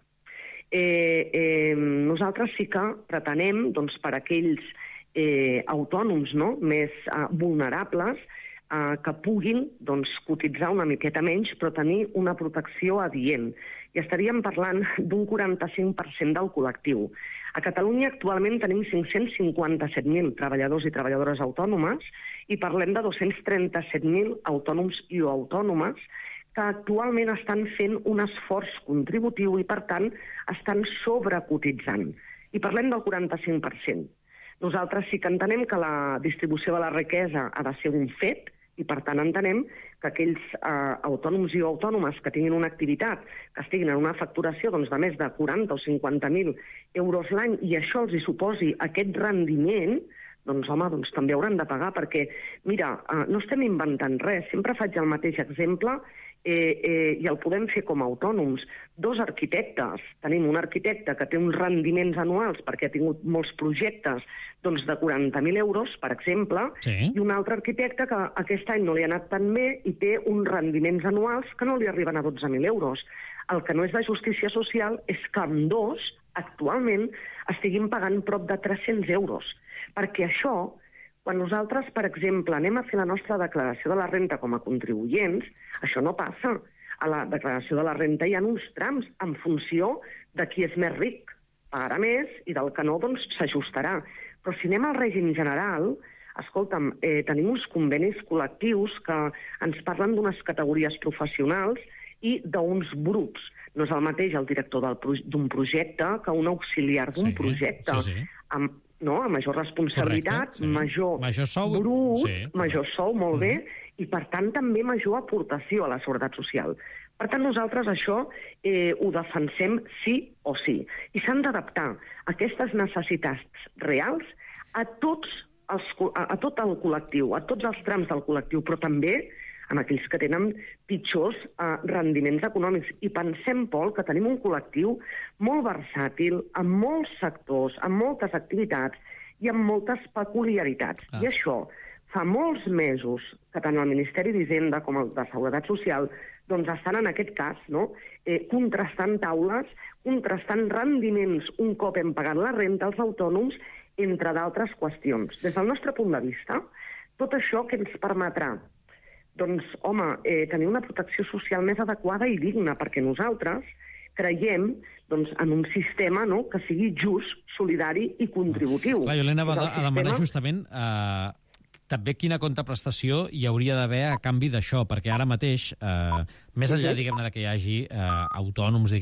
Eh, eh, nosaltres sí que pretenem, doncs, per aquells eh, autònoms no? més eh, vulnerables, Uh, que puguin doncs, cotitzar una miqueta menys, però tenir una protecció adient. I estaríem parlant d'un quaranta-cinc per cent del col·lectiu. A Catalunya actualment tenim cinc-cents cinquanta-set mil treballadors i treballadores autònomes i parlem de dos-cents trenta-set mil autònoms i autònomes que actualment estan fent un esforç contributiu i, per tant, estan sobrecotitzant. I parlem del quaranta-cinc per cent. Nosaltres sí que entenem que la distribució de la riquesa ha de ser un fet, i per tant entenem que aquells eh, autònoms i autònomes que tinguin una activitat, que estiguin en una facturació doncs, de més de quaranta o cinquanta mil euros l'any i això els hi suposi aquest rendiment, doncs home, doncs, també hauran de pagar, perquè, mira, eh, no estem inventant res, sempre faig el mateix exemple eh, eh, i el podem fer com a autònoms. Dos arquitectes, tenim un arquitecte que té uns rendiments anuals perquè ha tingut molts projectes doncs de quaranta mil euros, per exemple, sí. i un altre arquitecte que aquest any no li ha anat tan bé i té uns rendiments anuals que no li arriben a dotze mil euros. El que no és de justícia social és que amb dos, actualment, estiguin pagant prop de tres-cents euros. Perquè això, quan nosaltres, per exemple, anem a fer la nostra declaració de la renta com a contribuents, això no passa. A la declaració de la renta hi ha uns trams en funció de qui és més ric, pagarà més, i del que no, doncs s'ajustarà. Però si anem al règim general, escolta'm, eh, tenim uns convenis col·lectius que ens parlen d'unes categories professionals i d'uns bruts. No és el mateix el director d'un projecte que un auxiliar d'un sí, projecte. Sí, sí. Amb, no, amb major responsabilitat, correcte, sí. major, major sou, brut, sí. major sou, molt mm. bé, i per tant també major aportació a la seguretat social. Per tant, nosaltres això eh, ho defensem sí o sí. I s'han d'adaptar aquestes necessitats reals a, tots els, a, a tot el col·lectiu, a tots els trams del col·lectiu, però també amb aquells que tenen pitjors eh, rendiments econòmics. I pensem, Pol, que tenim un col·lectiu molt versàtil, amb molts sectors, amb moltes activitats i amb moltes peculiaritats. Ah. I això fa molts mesos que tant el Ministeri d'Hisenda com el de Seguretat Social doncs estan en aquest cas, no? eh, contrastant taules, contrastant rendiments un cop hem pagat la renta als autònoms, entre d'altres qüestions. Des del nostre punt de vista, tot això que ens permetrà doncs, home, eh, tenir una protecció social més adequada i digna, perquè nosaltres creiem doncs, en un sistema, no?, que sigui just, solidari i contributiu. Clar, jo l'anava a sistema... demanar justament eh, també quina contraprestació hi hauria d'haver a canvi d'això, perquè ara mateix, eh, més enllà, diguem-ne, que hi hagi eh, autònoms,